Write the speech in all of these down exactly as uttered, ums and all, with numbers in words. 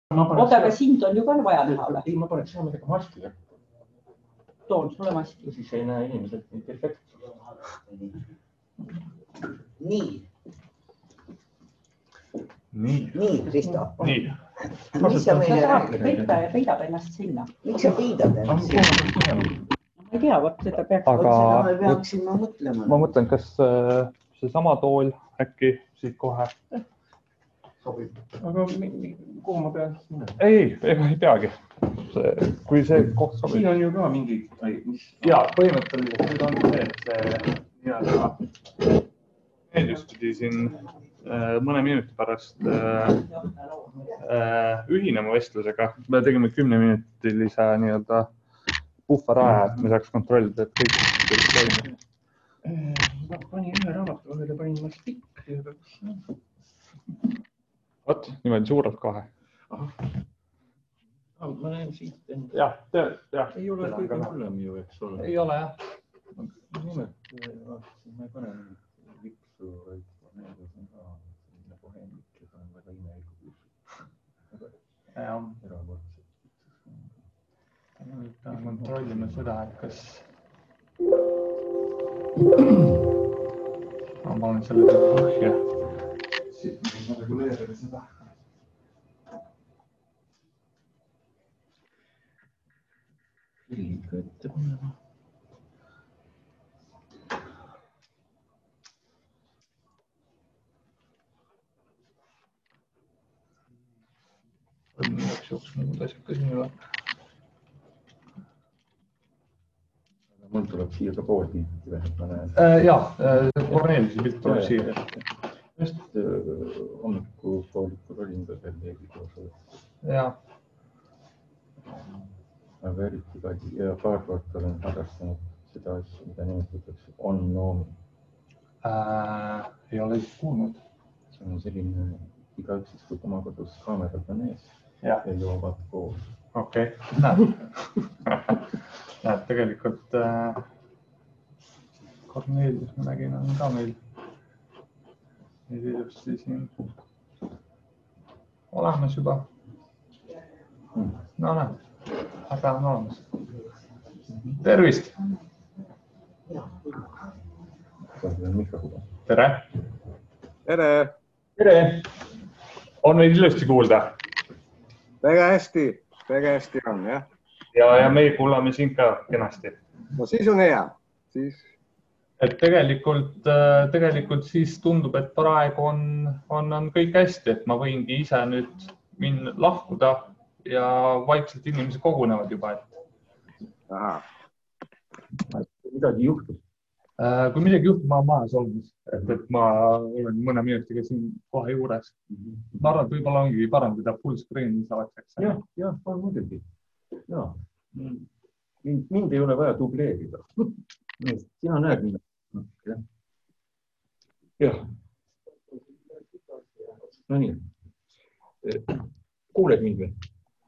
Oota, aga sind on ju ka vaja näha ole. Ei, ma paneks hea midagi maski jätta. Toon sulle maski. Siis ei näe inimesed nii perfektselt. Nii. Nii. Nii, Kristo. Nii. Mis sa meile räägid? Peita ja peidab ennast sinna. Miks sa peidad ennast sinna? Ma ei tea, võt seda peaks. Aga Seda me peaksime mõtlema. ma mõtlen, kas see sama tool äkki siit kohe. Sobib. Aga kuhu ma pean? Ei, ega ei peagi. Kui see koht sobib. Siin on ju ka mingi... Ja, põhimõtteliselt nüüd on see, et see nii-öelda just pidi siin mõne minuti pärast ühinema vestlusega. Me tegime kümneminutilise nii-öelda puhveraja, et me saaks kontrollida, et kõik toimib. Ma panin ühe raamatu vahele, panin ma stikri. Vot, niimoodi suurelt kohe. Ma näen siit enda. Jah, jah. Ei ole kõige hullem ju, eks ole. Ei ole, jah. Nimelt, ma ei pane lipsu, vaid need on ka nagu Henrik, kes on väga imelikud. Jah. Erakordselt. Nüüd kontrollime seda, et kas... Ma panen selle põhja. Siit ma reguleerida seda. Liiga ette panema. Üks jooks muud asjad ka siin üle. Mul tuleb siia ka pool pilti vähem, ma näen. Jaa, Kornelise pilt tuleb siia. Just hommiku poolikul olin ka veel veidi koos. Jaa. Aga eriti ka ja paar kord olen harrastanud seda asja, mida nimetatakse on-noomi. Ei ole kuulnud. See on selline, igaüks istub oma kodus kaamerad on ees ja joovad koos. Okei, näed. Näed, tegelikult Kornelius ma nägin on ka meil ilusti siin olemas juba. No näed, aga on olemas. Tervist! Tere! Tere! Tere! On meid ilusti kuulda? Väga hästi, väga hästi on, jah. Ja, ja meie kuulame siin ka kenasti. No siis on hea. Siis... Et tegelikult, tegelikult siis tundub, et praegu on, on, on kõik hästi, et ma võingi ise nüüd minna lahkuda ja vaikselt inimesed kogunevad juba. Et... Aha. Midagi juhtub. Kui midagi juhtub, ma olen majas olemas, et, et ma olen mõne minutiga siin kohe juures. Ma arvan, et võib-olla ongi parem, kui ta full screen saaks. Jah, jah, on muidugi. Ja. Mind, mind ei ole vaja dubleerida. Sina näed mind. Jah. Jah. No nii. Kuuled mind või?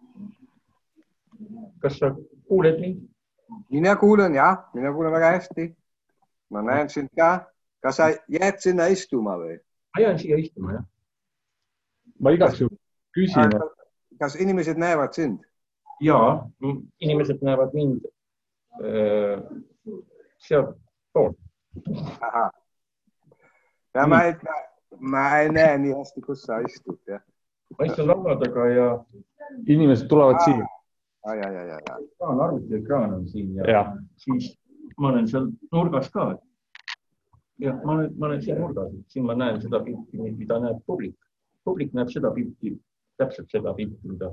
Kas sa kuuled mind? Minä kuulen, jah. Minä kuulen väga hästi. Ma näen sind ka. Kas sa jääd sinna istuma või? Ma jään siia istuma, jah. Ma igaks ju küsin. Kas inimesed näevad sind? Jaa, inimesed näevad mind äh, sealt poolt. Aha. Ja ma ei, ma ei näe nii hästi, kus sa istud, jah. Ma istun laua taga ja... Inimesed tulevad siia. Ah, ja, ja, ja, ja. Arvutiekraan on siin ja, ja siis ma olen seal nurgas ka. Jah, ma olen, ma olen siin nurgas. Siin ma näen seda pilti, mida näeb publik. Publik näeb seda pilti, täpselt seda pilti, mida...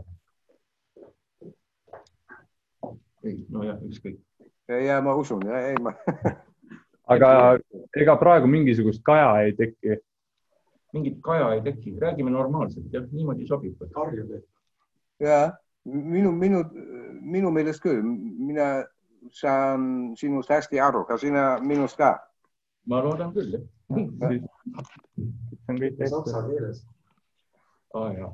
Ei, no jah, ükskõik. Ja ma usun, ja ei ma... Aga ega praegu mingisugust kaja ei teki? Mingit kaja ei teki. Räägime normaalselt. Jah, niimoodi sobib. Karjude. Ja, minu, minu, minu meelest küll. Mina saan sinust hästi aru, ka sina minust ka. Ma loodan küll, jah. See on kõik saksa keeles. Ah, jah.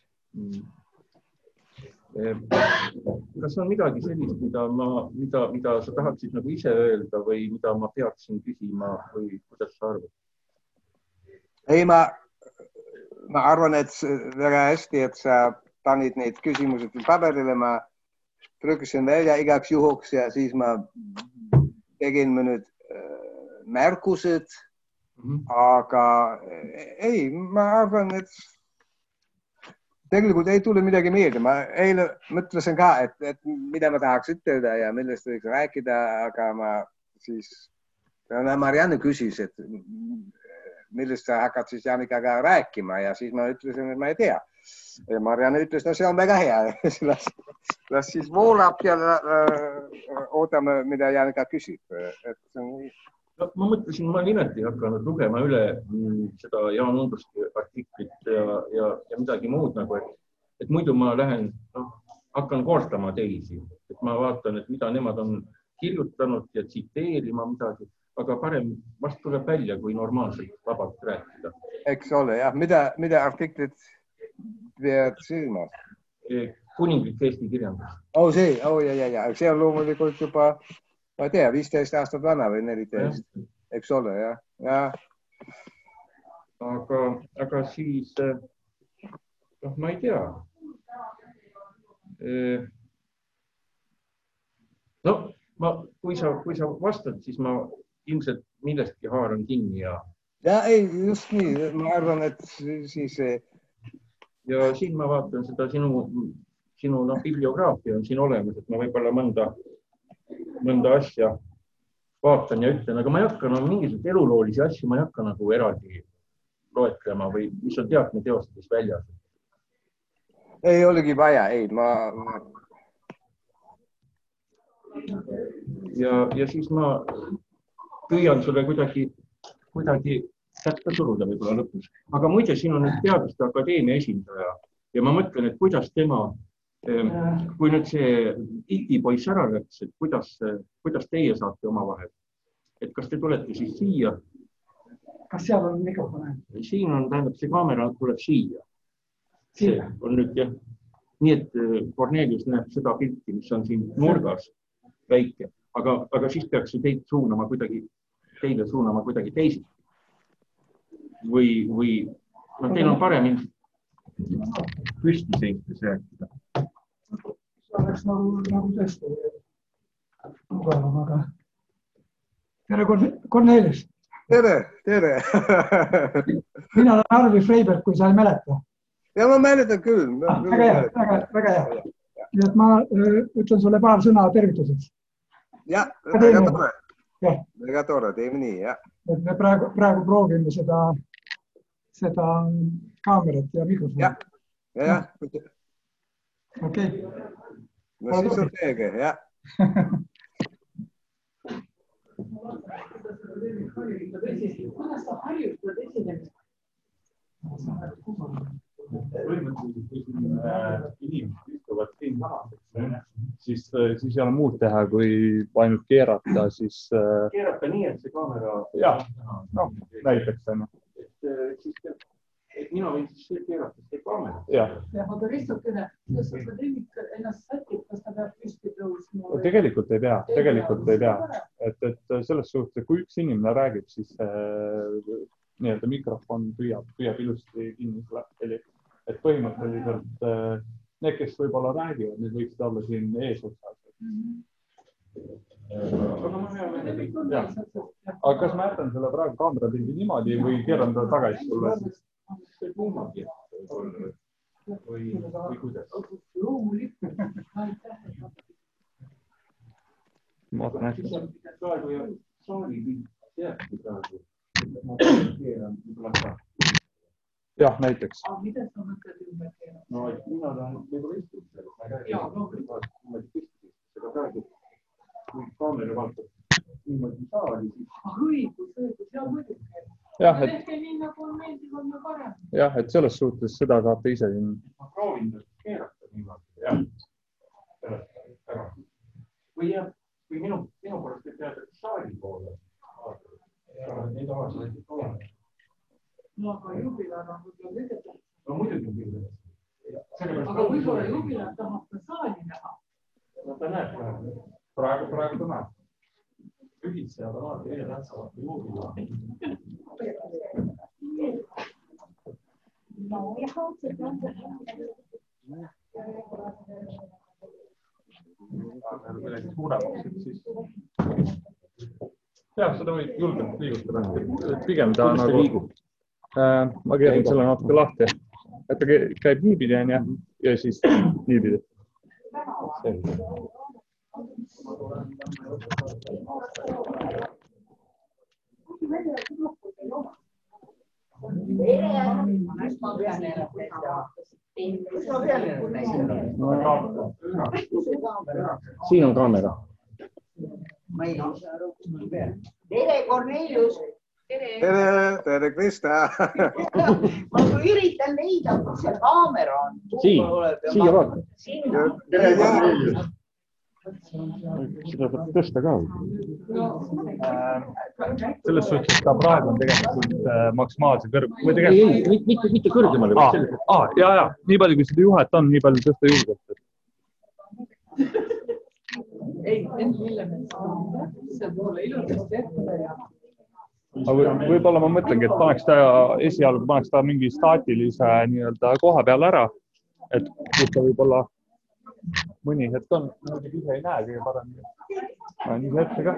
Kas on midagi sellist, mida, ma, mida, mida sa tahaksid nagu ise öelda või mida ma peaksin küsima või kuidas sa arvad? Ei, ma, ma arvan, et väga hästi, et sa panid need küsimused paberile, ma trükkisin välja igaks juhuks ja siis ma tegin mõned märkused, mm-hmm. aga ei, ma arvan, et tegelikult ei tule midagi meelde. Ma eile mõtlesin ka, et, et mida ma tahaks ütelda ja millest võiks rääkida, aga ma siis, Marianne küsis, et millest sa hakkad siis Janikaga rääkima ja siis ma ütlesin, et ma ei tea. Ja Marianne ütles, no see on väga hea. Las, las siis voolab ja äh, ootame, mida Janika küsib. Et see on... No, ma mõtlesin, ma nimeti hakanud lugema üle seda Jaan Undusti artiklit ja, ja, ja midagi muud, nagu, et, et muidu ma lähen, no, hakkan koostama teisi, et ma vaatan, et mida nemad on kirjutanud ja tsiteerima midagi, aga parem vast tuleb välja, kui normaalselt vabalt rääkida. Eks ole, jah. Mida, mida artiklit pead silmas? Kuninglik Eesti kirjandus. Oh, see, oh, ja, ja, ja. See on loomulikult juba ma ei tea, viisteist aastat vana või neliteist, eks ole, jah. Ja. Aga, aga siis, noh, ma ei tea. No, ma, kui, sa, kui sa vastad, siis ma ilmselt millestki haaran kinni ja... Ja, ei, just nii. Ma arvan, et siis... Ja siin ma vaatan seda sinu, sinu no, bibliograafia on siin olemas, et ma võib-olla mõnda mõnda asja vaatan ja ütlen, aga ma ei hakka no, mingisugust eluloolisi asju, ma ei hakka nagu eraldi loetlema või mis on teatme teostades väljas. Ei olegi vaja, ei, ma... Ja, ja siis ma püüan sulle kuidagi, kuidagi sätta suruda võib-olla lõpus. Aga muide, siin on nüüd Teaduste Akadeemia esindaja ja ma mõtlen, et kuidas tema kui nüüd see Iti poiss ära läks, et kuidas, kuidas teie saate oma vahel? Et kas te tulete siis siia? Kas seal on mikrofon? Siin on, tähendab, see kaamera tuleb siia. See on nüüd, jah. Nii, et Kornelius näeb seda pilti, mis on siin nurgas väike, aga, aga siis peaks ju teid suunama kuidagi, teile suunama kuidagi teisiti. Või, või no, teil on parem püsti seistes rääkida. See oleks nagu, nagu tõesti mugavam, aga tere, Kornelius. Tere, tere. Mina olen Arvi Freiberg, kui sa ei mäleta. Ja ma mäletan küll. Ah, väga hea, väga, väga hea. Nii et ma ütlen sulle paar sõna tervituseks. Ja, väga tore. Ja. Väga tore, teeme nii, jah. Et me praegu, praegu proovime seda, seda kaamerat ja mikrofoni. Ja, ja, ja. Okei. No siis on teege, jah. Kuidas sa harjutad esinemist? Inimesed istuvad siin maha, siis, siis ei ole muud teha, kui ainult keerata, siis... Keerata nii, et see kaamera... Jah, no, näiteks. Siis, et mina võin siis keerata see kaamera. Jah. Aga Ristukene, kuidas akadeemik ennast sätib, kas ta peab püsti tõusma? Tegelikult ei pea, tegelikult ei pea. Et, et selles suhtes, kui üks inimene räägib, siis nii-öelda mikrofon püüab, püüab ilusti kinni heli. Et põhimõtteliselt need, kes võib-olla räägivad, need võiksid olla siin ees otsas. Aga kas ma jätan selle praegu kaamera pildi niimoodi või keeran ta tagasi sulle? See kummagi või, või kuidas? Loomulikult. Ma vaatan hästi. Praegu ja saali pilt jääbki praegu. Ma keeran võib-olla ka. Jah, näiteks. Aga mida sa mõtled ümber keerata? No, et mina tahan võib-olla istuda. Jaa, loomulikult. Aga praegu, kui kaamera vaatab niimoodi saali, siis... Õigus, õigus, jah, muidugi. Jah, et... Tehke nii, nagu on meeldiv, on me parem. Jah, et selles suhtes seda saate ise siin... Ma proovin keerata niimoodi, jah. Ära. Või jah, või minu, minu poolest võib teada saali poole. Neid avas võitud kaamera. No, aga jubilar on võib-olla kõige tähtsam. No muidugi küll. Aga võib-olla jubilar tahab ka saali näha. No ta näeb praegu. Praegu, praegu ta näeb. Ühitsejad on alati eile tähtsamad kui jubilar. No, jah, see on jah, seda võib julgelt liigutada. Pigem ta nagu... Äh, ma keerin selle natuke lahti. Et ta käib niipidi on ja, ja siis niipidi. Siin on kaamera. Tere, Kornelius! Tere, tere, Krista! Ma üritan leida, kus see kaamera on. Siin, siia vaata. Tere, Kornelius! Seda peab tõsta ka. Selles suhtes, et ta praegu on tegelikult maksimaalse kõrg... Ei, ei, mitte, mitte kõrgemale. Ah, ah, ja, ja, nii palju, kui seda juhet on, nii palju tõsta julgelt. Ei, mille me saame. See pole ilusasti ette ja... Võib-olla ma mõtlengi, et paneks ta esialgu, paneks ta mingi staatilise nii-öelda koha peal ära, et kus ta võib-olla mõni hetk on, muidugi ise ei näe kõige parem. Ma olen ise ette ka.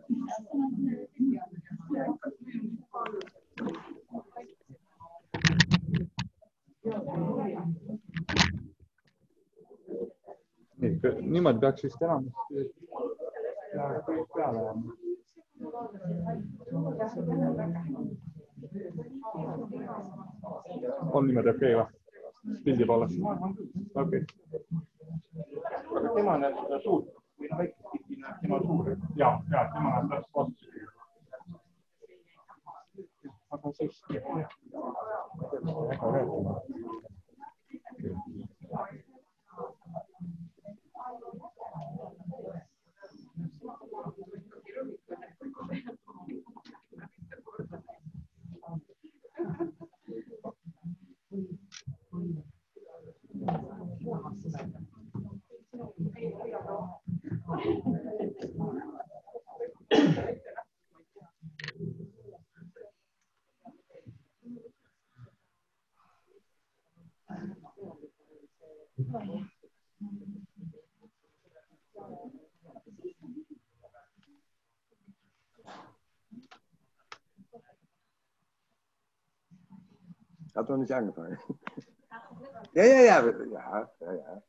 Nii, niimoodi peaks vist enam kõik peale jääma. On niimoodi okei või? Pildi poolest. Okei. Aga tema näeb seda suurt või väikest tihti näeb tema suur. Ja, ja, tema näeb täpselt vastu. Aga siis... Hat noch nicht angefangen. Ja, ja, ja, ja, ja, ja.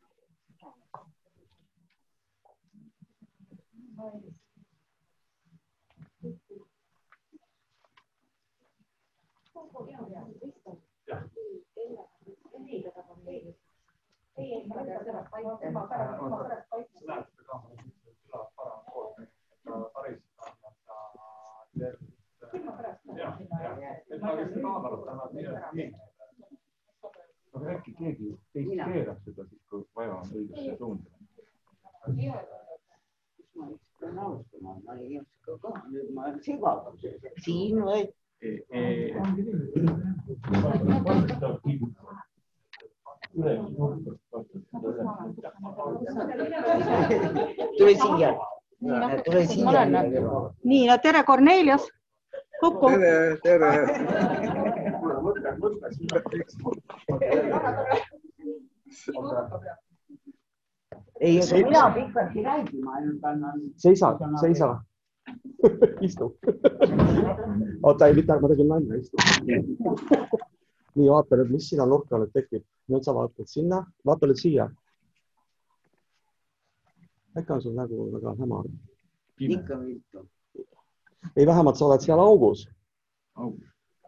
Aga äkki keegi teist keerab seda, siis kui vaja on õigesse suunda. Ma pean alustama, ma ei oska ka, nüüd ma olen segadus. Siin või? Tule siia. Tule siia. Nii, no tere Kornelius. Kukku. Tere, tere. Ei, aga mina pikalt ei räägi, ma ainult annan... Seisa, seisa. Istu. Oota, ei mitte, ma tegin nalja, istu. Nii, vaata nüüd, mis sina nurka nüüd tekib. Nüüd sa vaatad sinna, vaata nüüd siia. Äkki on sul nägu väga hämar. Ikka viltu. Ei, vähemalt sa oled seal augus. Augus.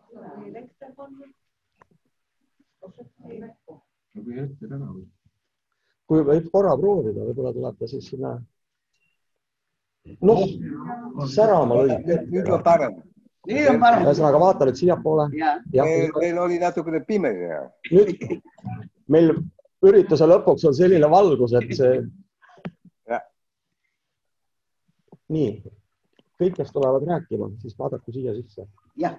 Kui ette täna või? Kui võib korra proovida, võib-olla tuleb ta siis sinna... Noh, särama lõid. Nüüd on parem. Nüüd on parem. Ühesõnaga, vaata nüüd siia poole. Meil oli natukene pime. Nüüd meil ürituse lõpuks on selline valgus, et see... Nii, kõik, kes tulevad rääkima, siis vaadaku siia sisse. Jah.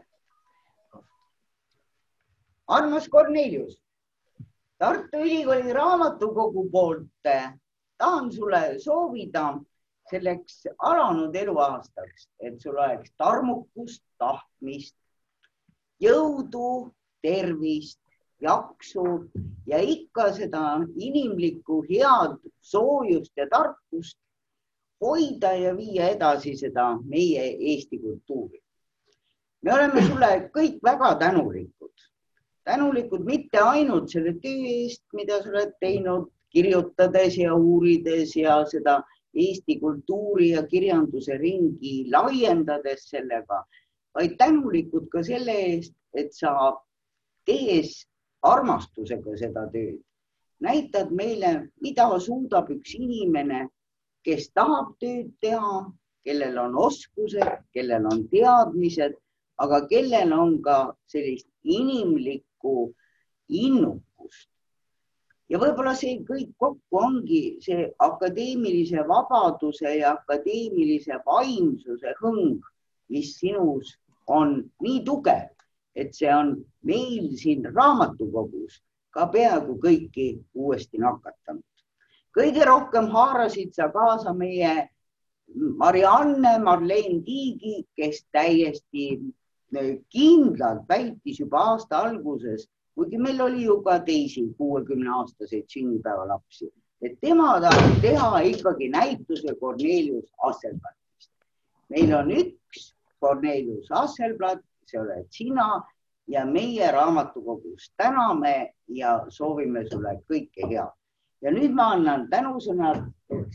Armas Kornelius, Tartu Ülikooli raamatukogu poolt tahan sulle soovida selleks alanud eluaastaks, et sul oleks tarmukust, tahtmist, jõudu, tervist, jaksu ja ikka seda inimlikku head soojust ja tarkust hoida ja viia edasi seda meie Eesti kultuuri. Me oleme sulle kõik väga tänulikud. Tänulikud mitte ainult selle töö eest, mida sa oled teinud, kirjutades ja uurides ja seda Eesti kultuuri ja kirjanduse ringi laiendades sellega, vaid tänulikud ka selle eest, et sa tees armastusega seda tööd. Näitad meile, mida suudab üks inimene, kes tahab tööd teha, kellel on oskused, kellel on teadmised, aga kellel on ka sellist inimlikku innukust. Ja võib-olla see kõik kokku ongi see akadeemilise vabaduse ja akadeemilise vaimsuse hõng, mis sinus on nii tugev, et see on meil siin raamatukogus ka peaaegu kõiki uuesti nakatanud. Kõige rohkem haarasid sa kaasa meie Marianne Marleen Tiigi, kes täiesti kindlalt väitis juba aasta alguses, kuigi meil oli ju ka teisi kuuekümne aastaseid sünnipäevalapsi, et tema tahab teha ikkagi näituse Kornelius Asselbladist. Meil on üks Kornelius Asselblad, see oled sina ja meie raamatukogus täname ja soovime sulle kõike head. Ja nüüd ma annan tänusõnad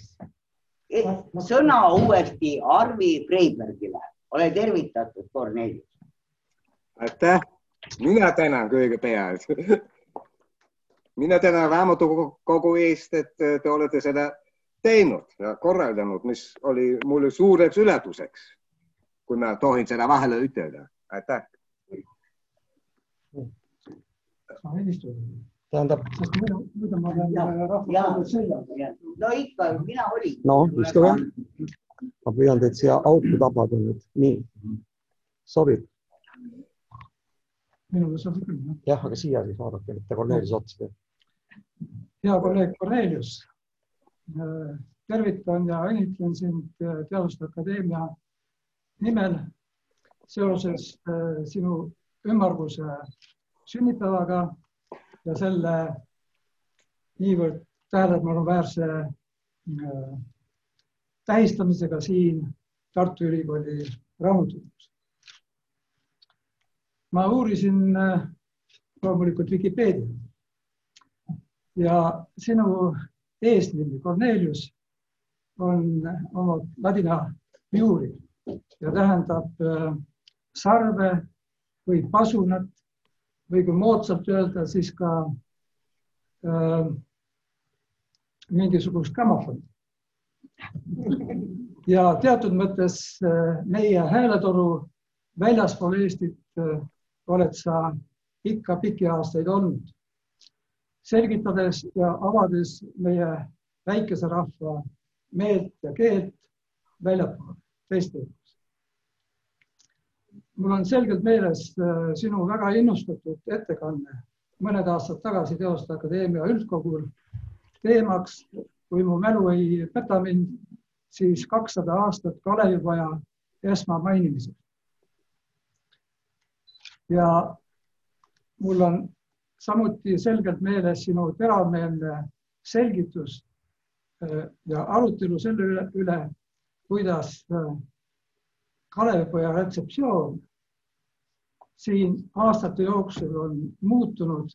sõna uuesti Arvi Freibergile. Ole tervitatud, Kornelius. Aitäh. Minä tänan kõigepealt. Minä tänan raamatukogu eest, et te olete seda teinud ja korraldanud, mis oli mulle suureks üllatuseks, kui ma tohin seda vahele ütelda. Aitäh. Tähendab. No ikka, mina olin. No, istuge. Ma püüan teid siia auku tabada nüüd. Nii. Sobib. Minule sobib küll. Jah, aga siia siis vaadake, mitte Kornelius otsa. Hea kolleeg Kornelius, tervitan ja õnnitlen sind Teaduste Akadeemia nimel seoses sinu ümmarguse sünnipäevaga ja selle niivõrd tähelepanuväärse tähistamisega siin Tartu Ülikooli raamatukogus. Ma uurisin loomulikult Wikipeedia ja sinu eesnimi Kornelius on oma ladina juuri ja tähendab sarve või pasunat või kui moodsalt öelda, siis ka äh, mingisugust gramofoni. Ja teatud mõttes äh, meie hääletoru väljaspool Eestit äh, oled sa ikka pikki aastaid olnud, selgitades ja avades meie väikese rahva meelt ja keelt väljapoole teiste juures. Mul on selgelt meeles sinu väga innustatud ettekanne mõned aastad tagasi Teaduste Akadeemia üldkogul teemaks, kui mu mälu ei peta mind, siis kakssada aastat Kalevipoja esma mainimiseks. Ja mul on samuti selgelt meeles sinu teravmeelne selgitus ja arutelu selle üle, üle kuidas Kalevipoja retseptsioon siin aastate jooksul on muutunud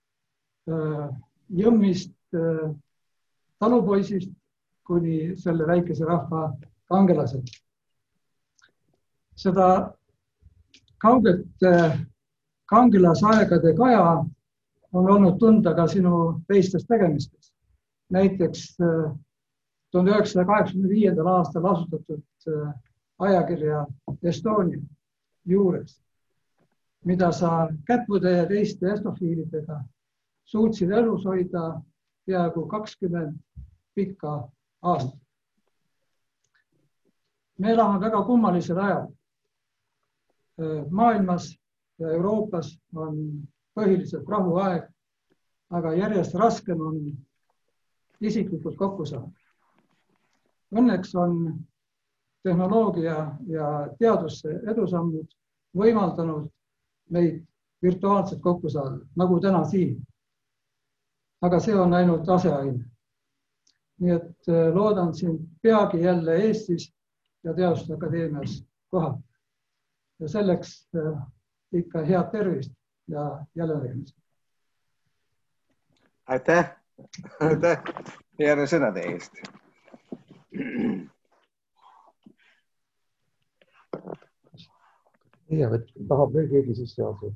Jõmmist talupoisist kuni selle väikese rahva kangelased. Seda kauget kangelasaegade kaja on olnud tunda ka sinu teistes tegemistes. Näiteks tuhande üheksasaja kaheksakümne viiendal aastal asutatud ajakirja Estonia juures, mida sa kätvude ja teiste estofiilidega suutsid elus hoida peaaegu kakskümmend pikka aastat. Me elame väga kummalisel ajal. Maailmas ja Euroopas on põhiliselt rahuaeg, aga järjest raskem on isiklikult kokku saada. Õnneks on tehnoloogia ja teadusse edusammud võimaldanud meid virtuaalselt kokku saada, nagu täna siin. Aga see on ainult aseaine. Nii et loodan siin peagi jälle Eestis ja Teaduste Akadeemias kohal. Ja selleks ikka head tervist ja jälle nägemist. Aitäh, aitäh heade sõnade eest. Ja, tahab veel keegi sisse asua.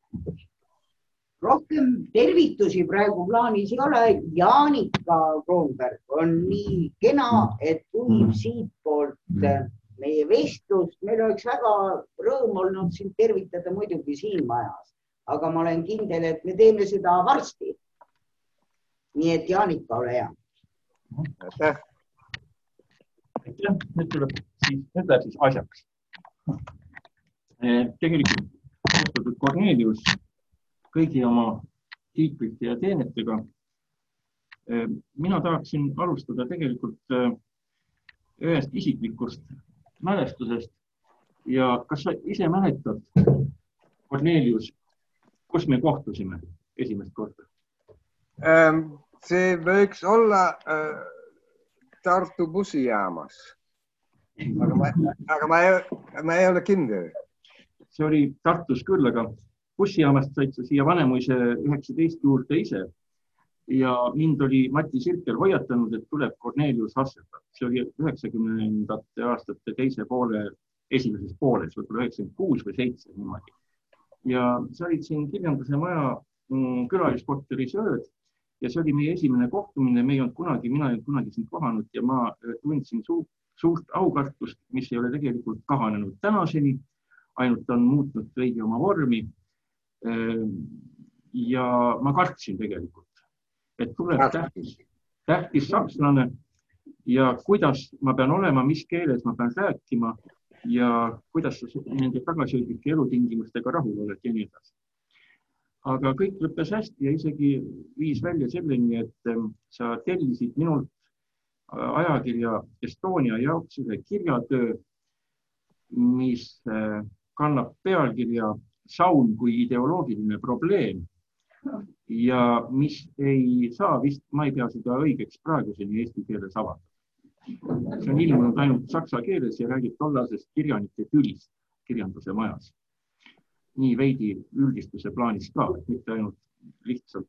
Rohkem tervitusi praegu plaanis ei ole. Jaanika Kroonberg on nii kena, et juhib siit poolt meie vestlust. Meil oleks väga rõõm olnud sind tervitada muidugi siin majas, aga ma olen kindel, et me teeme seda varsti. Nii et Jaanika, ole hea. Aitäh. Aitäh. Nüüd tuleb siis, nüüd läheb siis asjaks. Tegelikult austatud Kornelius kõigi oma tiitlite ja teenetega. Mina tahaksin alustada tegelikult ühest isiklikust mälestusest ja kas sa ise mäletad, Kornelius, kus me kohtusime esimest korda? See võiks olla Tartu bussijaamas, aga ma, aga ma, ei, ma ei ole kindel. See oli Tartus küll, aga bussijaamast said sa siia Vanemuise üheksateist juurde ise ja mind oli Mati Sirkel hoiatanud, et tuleb Kornelius Hasselberg. See oli üheksakümnendate aastate teise poole, esimeses pooles, võib-olla üheksakümmend kuus või seitse niimoodi. Ja sa olid siin kirjanduse maja külaliskorteris ööd ja see oli meie esimene kohtumine. Me ei olnud kunagi, mina ei olnud kunagi sind kohanud ja ma tundsin suurt, suurt aukartust, mis ei ole tegelikult kahanenud tänaseni, ainult on muutnud veidi oma vormi. Ja ma kartsin tegelikult, et tuleb tähtis, tähtis sakslane ja kuidas ma pean olema, mis keeles ma pean rääkima ja kuidas sa nende tagasihoidlike elutingimustega rahul oled ja nii edasi. Aga kõik lõppes hästi ja isegi viis välja selleni, et sa tellisid minult ajakirja Estonia jaoks ühe kirjatöö, mis kannab pealkirja Saun kui ideoloogiline probleem ja mis ei saa vist, ma ei pea seda õigeks praeguseni eesti keeles avada. See on ilmunud ainult saksa keeles ja räägib tollasest kirjanike tülist kirjanduse majas. Nii veidi üldistuse plaanis ka, et mitte ainult lihtsalt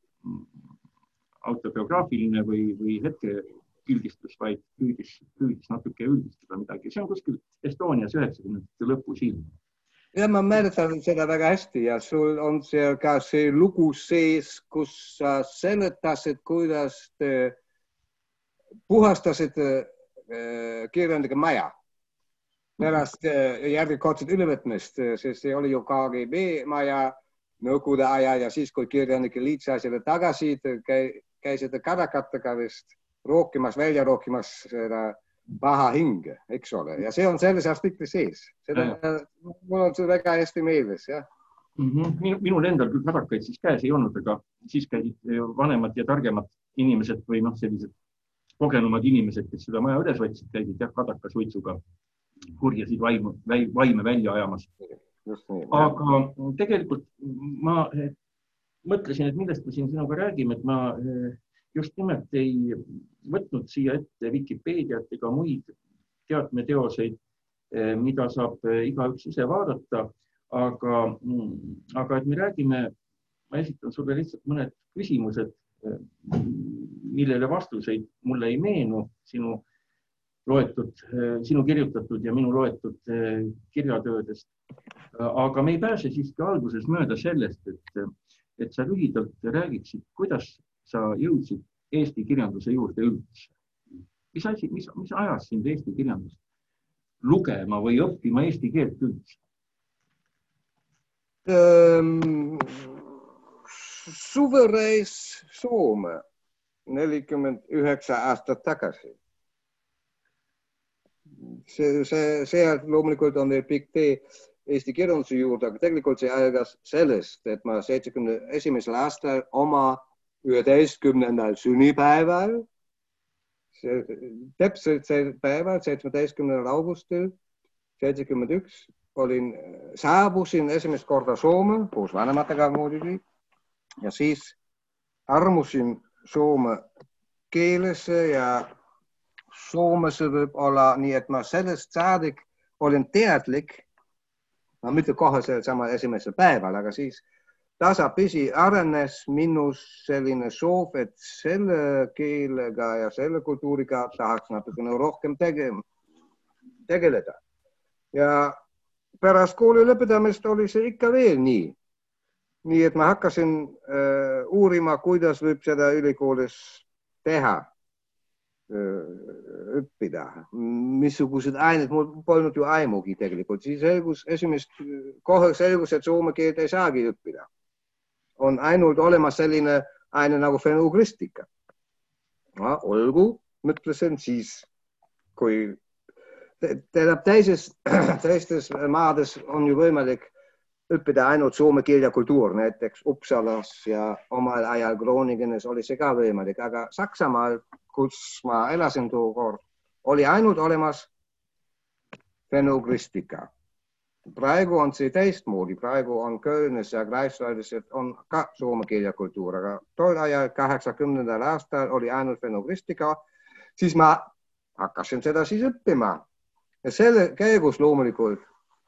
autobiograafiline või, või hetke üldistus, vaid püüdis, püüdis natuke üldistada midagi. See on kuskil Estonias üheksakümnendate lõpus ilm. Ja ma mäletan seda väga hästi ja sul on seal ka see lugu sees, kus sa seletasid, kuidas te puhastasid kirjandike maja. Pärast järgikordset ülevõtmist, sest see oli ju K G B maja nõukogude aja ja siis, kui kirjanike liit sai selle tagasi, käisid kadakatega vist rookimas, välja rookimas seda paha hinge, eks ole. Ja see on selles artikli sees. Seda, mul on see väga hästi meeles, jah. Mm-hmm. Minul endal küll kadakaid siis käes ei olnud, aga siis käisid vanemad ja targemad inimesed või noh, sellised kogenumad inimesed, kes seda maja üles võtsid, käisid jah, kadakas võitsuga kurjasid vaimu, vaime välja ajamas. Aga tegelikult ma mõtlesin, et millest me siin sinuga räägime, et ma just nimelt ei võtnud siia ette Wikipeediat ega muid teatmeteoseid, mida saab igaüks ise vaadata, aga, aga et me räägime, ma esitan sulle lihtsalt mõned küsimused, millele vastuseid mulle ei meenu sinu loetud, sinu kirjutatud ja minu loetud kirjatöödest. Aga me ei pääse siiski alguses mööda sellest, et, et sa lühidalt räägiksid, kuidas sa jõudsid Eesti kirjanduse juurde üldse. Mis, asi, mis, mis ajas sind Eesti kirjandust lugema või õppima eesti keelt üldse? Um, suvereis Soome nelikümmend üheksa aastat tagasi. See, see, see loomulikult on veel pikk tee Eesti kirjanduse juurde, aga tegelikult see ajagas sellest, et ma seitsekümne esimesel aastal oma üheteistkümnendal sünnipäeval, täpselt see päeval, seitsmeteistkümnendal augustil seitsekümmend üks, olin, saabusin esimest korda Soome, koos vanematega muidugi, ja siis armusin Soome keelesse ja Soomes võib olla nii, et ma sellest saadik olin teadlik, ma mitte kohe sellel samal esimesel päeval, aga siis tasapisi arenes minus selline soov, et selle keelega ja selle kultuuriga tahaks natukene rohkem tege tegeleda. Ja pärast kooli lõpetamist oli see ikka veel nii. Nii, et ma hakkasin uh, uurima, kuidas võib seda ülikoolis teha, uh, õppida. Missugused ained, mul polnud ju aimugi tegelikult. Siis selgus, esimest kohe selgus, et soome keelt ei saagi õppida. On ainult olemas selline aine nagu fenogristika. No, olgu, mõtlesin siis, kui tähendab teises, teistes maades on ju võimalik õppida ainult soome keel ja kultuur, näiteks Uppsalas ja omal ajal Groningenes oli see ka võimalik, aga Saksamaal, kus ma elasin tookord, oli ainult olemas fenogristika. Praegu on see teistmoodi, praegu on Kölnis ja Greifswaldis on ka soome keel ja kultuur, aga tol ajal kaheksakümnendal aastal oli ainult fenogristika, siis ma hakkasin seda siis õppima. Ja selle käigus loomulikult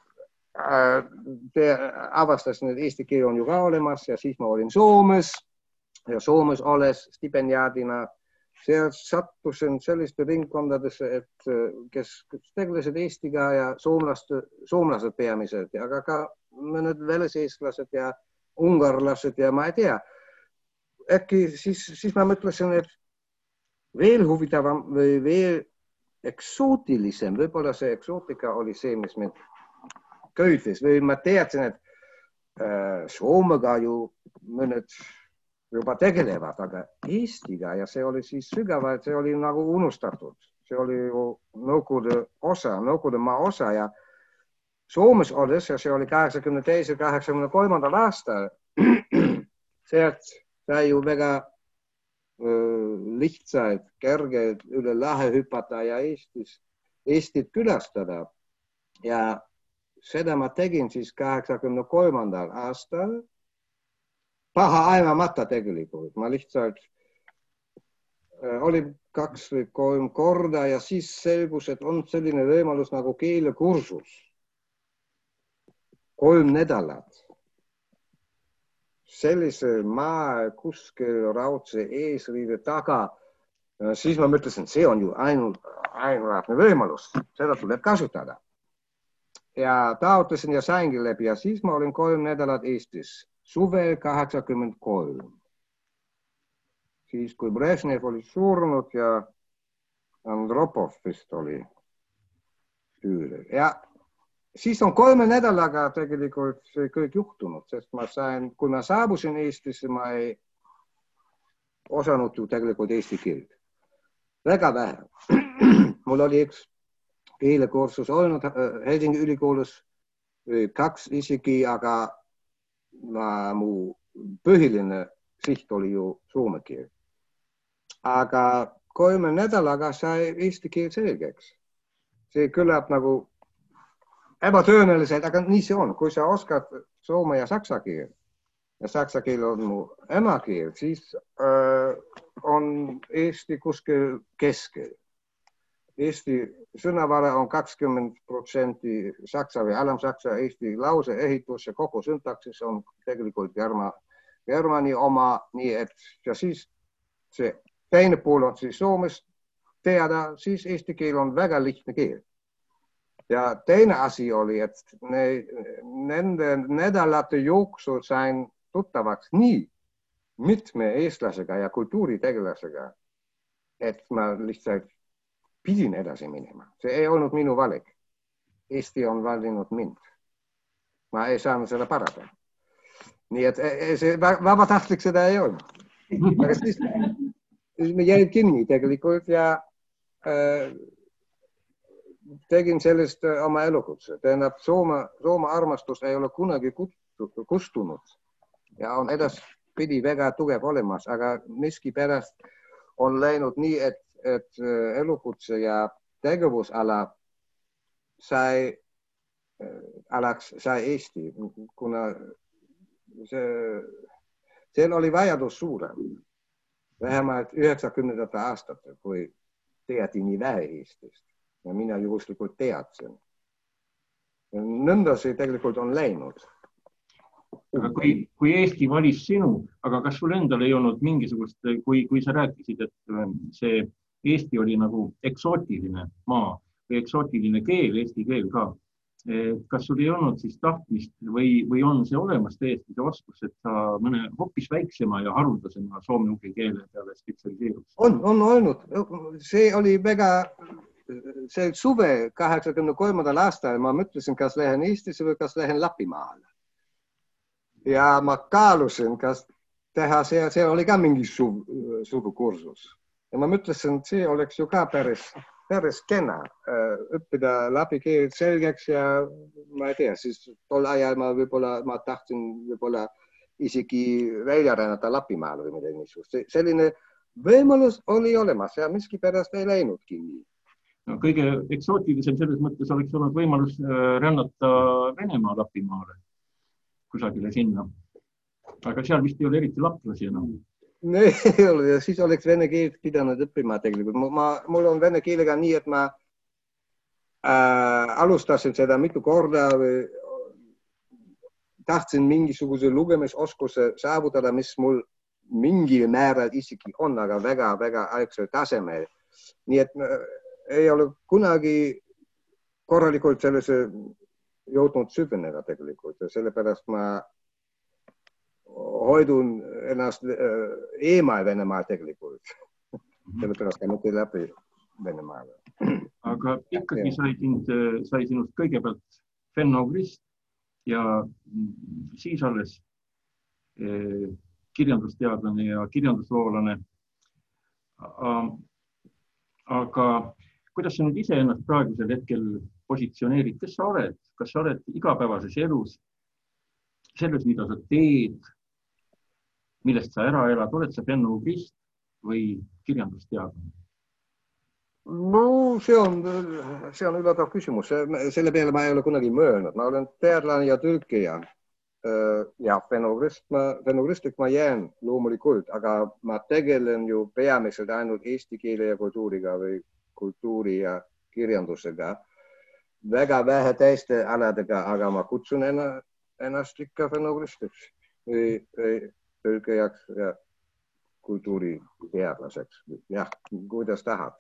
te avastasin, et eesti keel on ju ka olemas ja siis ma olin Soomes ja Soomes olles stipendiaadina seal sattusin selliste ringkondadesse, et kes tegelesid Eestiga ja soomlased, soomlased peamiselt, aga ka mõned väliseestlased ja ungarlased ja ma ei tea. Äkki siis, siis ma mõtlesin, et veel huvitavam või veel eksootilisem, võib-olla see eksootika oli see, mis mind köitis või ma teadsin, et äh, Soomega ju mõned juba tegelevad, aga Eestiga ja see oli siis sügavalt, see oli nagu unustatud. See oli ju Nõukogude osa, Nõukogude maa osa ja Soomes olles ja see oli kaheksakümne teisel, kaheksakümne kolmandal aastal. Sealt sai ju väga äh, lihtsalt, kergelt üle lahe hüpata ja Eestis, Eestit külastada. Ja seda ma tegin siis kaheksakümne kolmandal aastal. Paha aimamata tegelikult. Ma lihtsalt äh, olin kaks või kolm korda ja siis selgus, et on selline võimalus nagu keelekursus. Kolm nädalat. Sellise maa kuskil raudse eesriide taga. Siis ma mõtlesin, see on ju ainult, ainulaadne võimalus. Seda tuleb kasutada. Ja taotlesin ja saingi läbi ja siis ma olin kolm nädalat Eestis, suvel kaheksakümmend kolm. Siis kui Brežnev oli surnud ja Andropov vist oli tüüri. Ja siis on kolme nädalaga tegelikult see kõik juhtunud, sest ma sain, kui ma saabusin Eestisse, ma ei osanud ju tegelikult eesti keelt. Väga vähe. Mul oli üks keelekursus olnud Helsingi ülikoolis kaks isegi, aga ma, mu põhiline siht oli ju soome keel. Aga kolme nädalaga sai eesti keel selgeks. See kõlab nagu ebatõenäoliselt, aga nii see on. Kui sa oskad soome ja saksa keel ja saksa keel on mu emakeel, siis äh, on Eesti kuskil keskel. Eesti sõnavara on kakskümmend protsenti saksa või alamsaksa, Eesti lause ehitus ja kogu syntaksis on tegelikult Germa, Germani oma, nii et ja siis see teine pool on siis Soomes teada, siis eesti keel on väga lihtne keel. Ja teine asi oli, et ne, nende nädalate jooksul sain tuttavaks nii mitme eestlasega ja kultuuritegelasega, et ma lihtsalt pidin edasi minema. See ei olnud minu valik. Eesti on valinud mind. Ma ei saanud seda parata. Nii et see vabatahtlik seda ei olnud. Aga siis, siis me jäid kinni tegelikult ja äh, tegin sellest oma elukutse. Tähendab, Soome, Soome armastus ei ole kunagi kustunud ja on edaspidi väga tugev olemas, aga miski pärast on läinud nii, et et elukutse ja tegevusala sai, alaks sai Eesti, kuna see, seal oli vajadus suurem. Vähemalt üheksakümnendate aastatel, kui teati nii vähe Eestist ja mina juhuslikult teadsin. Nõnda see tegelikult on läinud. Aga kui, kui Eesti valis sinu, aga kas sul endal ei olnud mingisugust, kui, kui sa rääkisid, et see Eesti oli nagu eksootiline maa või eksootiline keel, eesti keel ka, kas sul ei olnud siis tahtmist või, või on see olemas täiesti see oskus, et sa mõne hoopis väiksema ja haruldasema soome-ugri keele peale spetsialiseerus? On, on olnud. See oli väga, see suve kaheksakümne kolmandal aastal ma mõtlesin, kas lähen Eestisse või kas lähen Lapimaale. Ja ma kaalusin, kas teha see, see oli ka mingi su, sugukursus. Ja ma mõtlesin, et see oleks ju ka päris, päris kena õppida lapi keelt selgeks ja ma ei tea, siis tol ajal ma võib-olla, ma tahtsin võib-olla isegi välja rännata Lapimaale või midagi niisugust. Selline võimalus oli olemas ja miski pärast ei läinudki nii. No, kõige eksootilisem selles mõttes oleks olnud võimalus rännata Venemaa Lapimaale kusagile sinna. Aga seal vist ei ole eriti laplasi enam. Ei ole, ja siis oleks vene keelt pidanud õppima tegelikult. Ma, mul on vene keelega nii, et ma äh, alustasin seda mitu korda või tahtsin mingisuguse lugemisoskuse saavutada, mis mul mingil määral isegi on, aga väga, väga algsel tasemel. Nii et ei ole kunagi korralikult sellesse jõudnud süveneda tegelikult ja sellepärast ma hoidun ennast eemal Venemaal tegelikult. Sellepärast ka mitte läbi Venemaale. Aga ikkagi sai, sind, sai sinust kõigepealt fenno-ugrist ja siis alles eh, kirjandusteadlane ja kirjandusloolane. Aga kuidas sa nüüd ise ennast praegusel hetkel positsioneerid? Kes sa oled? Kas sa oled igapäevases elus, selles, mida sa teed, millest sa ära elad? Oled sa fenno-ugrist või kirjandusteadlane? No, see on, see on ületav küsimus. Selle peale ma ei ole kunagi mõelnud. Ma olen teadlane ja tõlkija. Ja fenno-ugrist ma, fenno-ugristik ma jään loomulikult, aga ma tegelen ju peamiselt ainult eesti keele ja kultuuriga või kultuuri ja kirjandusega. Väga vähe teiste aladega, aga ma kutsun ennast ikka fenno-ugristiks või, või tõlkijaks ja kultuuriteadlaseks. Jah, kuidas tahad.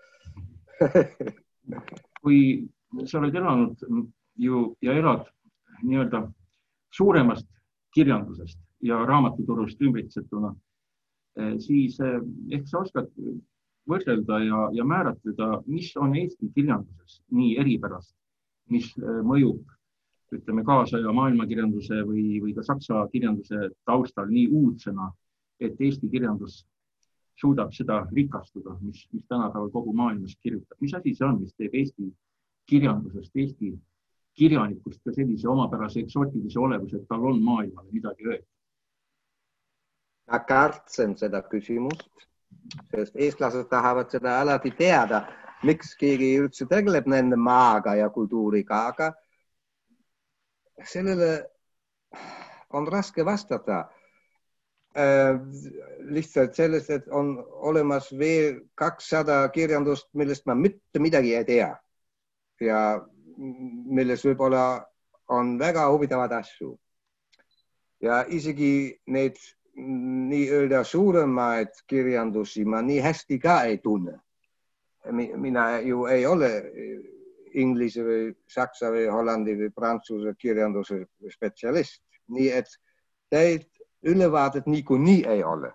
Kui sa oled elanud ju ja elad nii-öelda suuremast kirjandusest ja raamatuturust ümbritsetuna, siis ehk sa oskad võrrelda ja, ja määratleda, mis on Eesti kirjanduses nii eripärast, mis mõjub, ütleme, kaasaja maailmakirjanduse või, või ka saksa kirjanduse taustal nii uudsena, et Eesti kirjandus suudab seda rikastuda, mis, mis tänapäeval kogu maailmas kirjutab. Mis asi see on, mis teeb Eesti kirjandusest, Eesti kirjanikust ka sellise omapärase eksootilise olevuse, et tal on maailmale midagi öelda? Ma kartsen seda küsimust, sest eestlased tahavad seda alati teada, miks keegi üldse tegeleb nende maaga ja kultuuriga, aga sellele on raske vastata. Äh, lihtsalt sellest, et on olemas veel kakssada kirjandust, millest ma mitte midagi ei tea ja milles võib-olla on väga huvitavad asju. Ja isegi neid nii-öelda suuremaid kirjandusi ma nii hästi ka ei tunne. Mina ju ei ole inglise või saksa või hollandi või prantsuse kirjanduse spetsialist. Nii et teid ülevaadet niikuinii ei ole.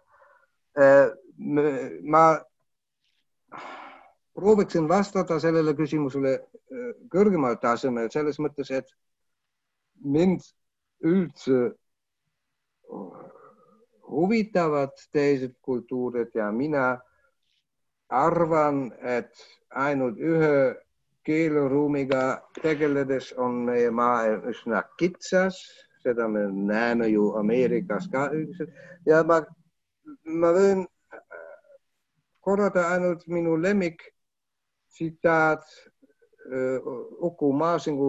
Ma prooviksin vastata sellele küsimusele kõrgemal tasemel selles mõttes, et mind üldse huvitavad teised kultuurid ja mina arvan, et ainult ühe keeleruumiga tegeledes on meie maa üsna kitsas. Seda me näeme ju Ameerikas ka üldiselt. Ja ma, ma võin korrata ainult minu lemmik tsitaat Uku Maasingu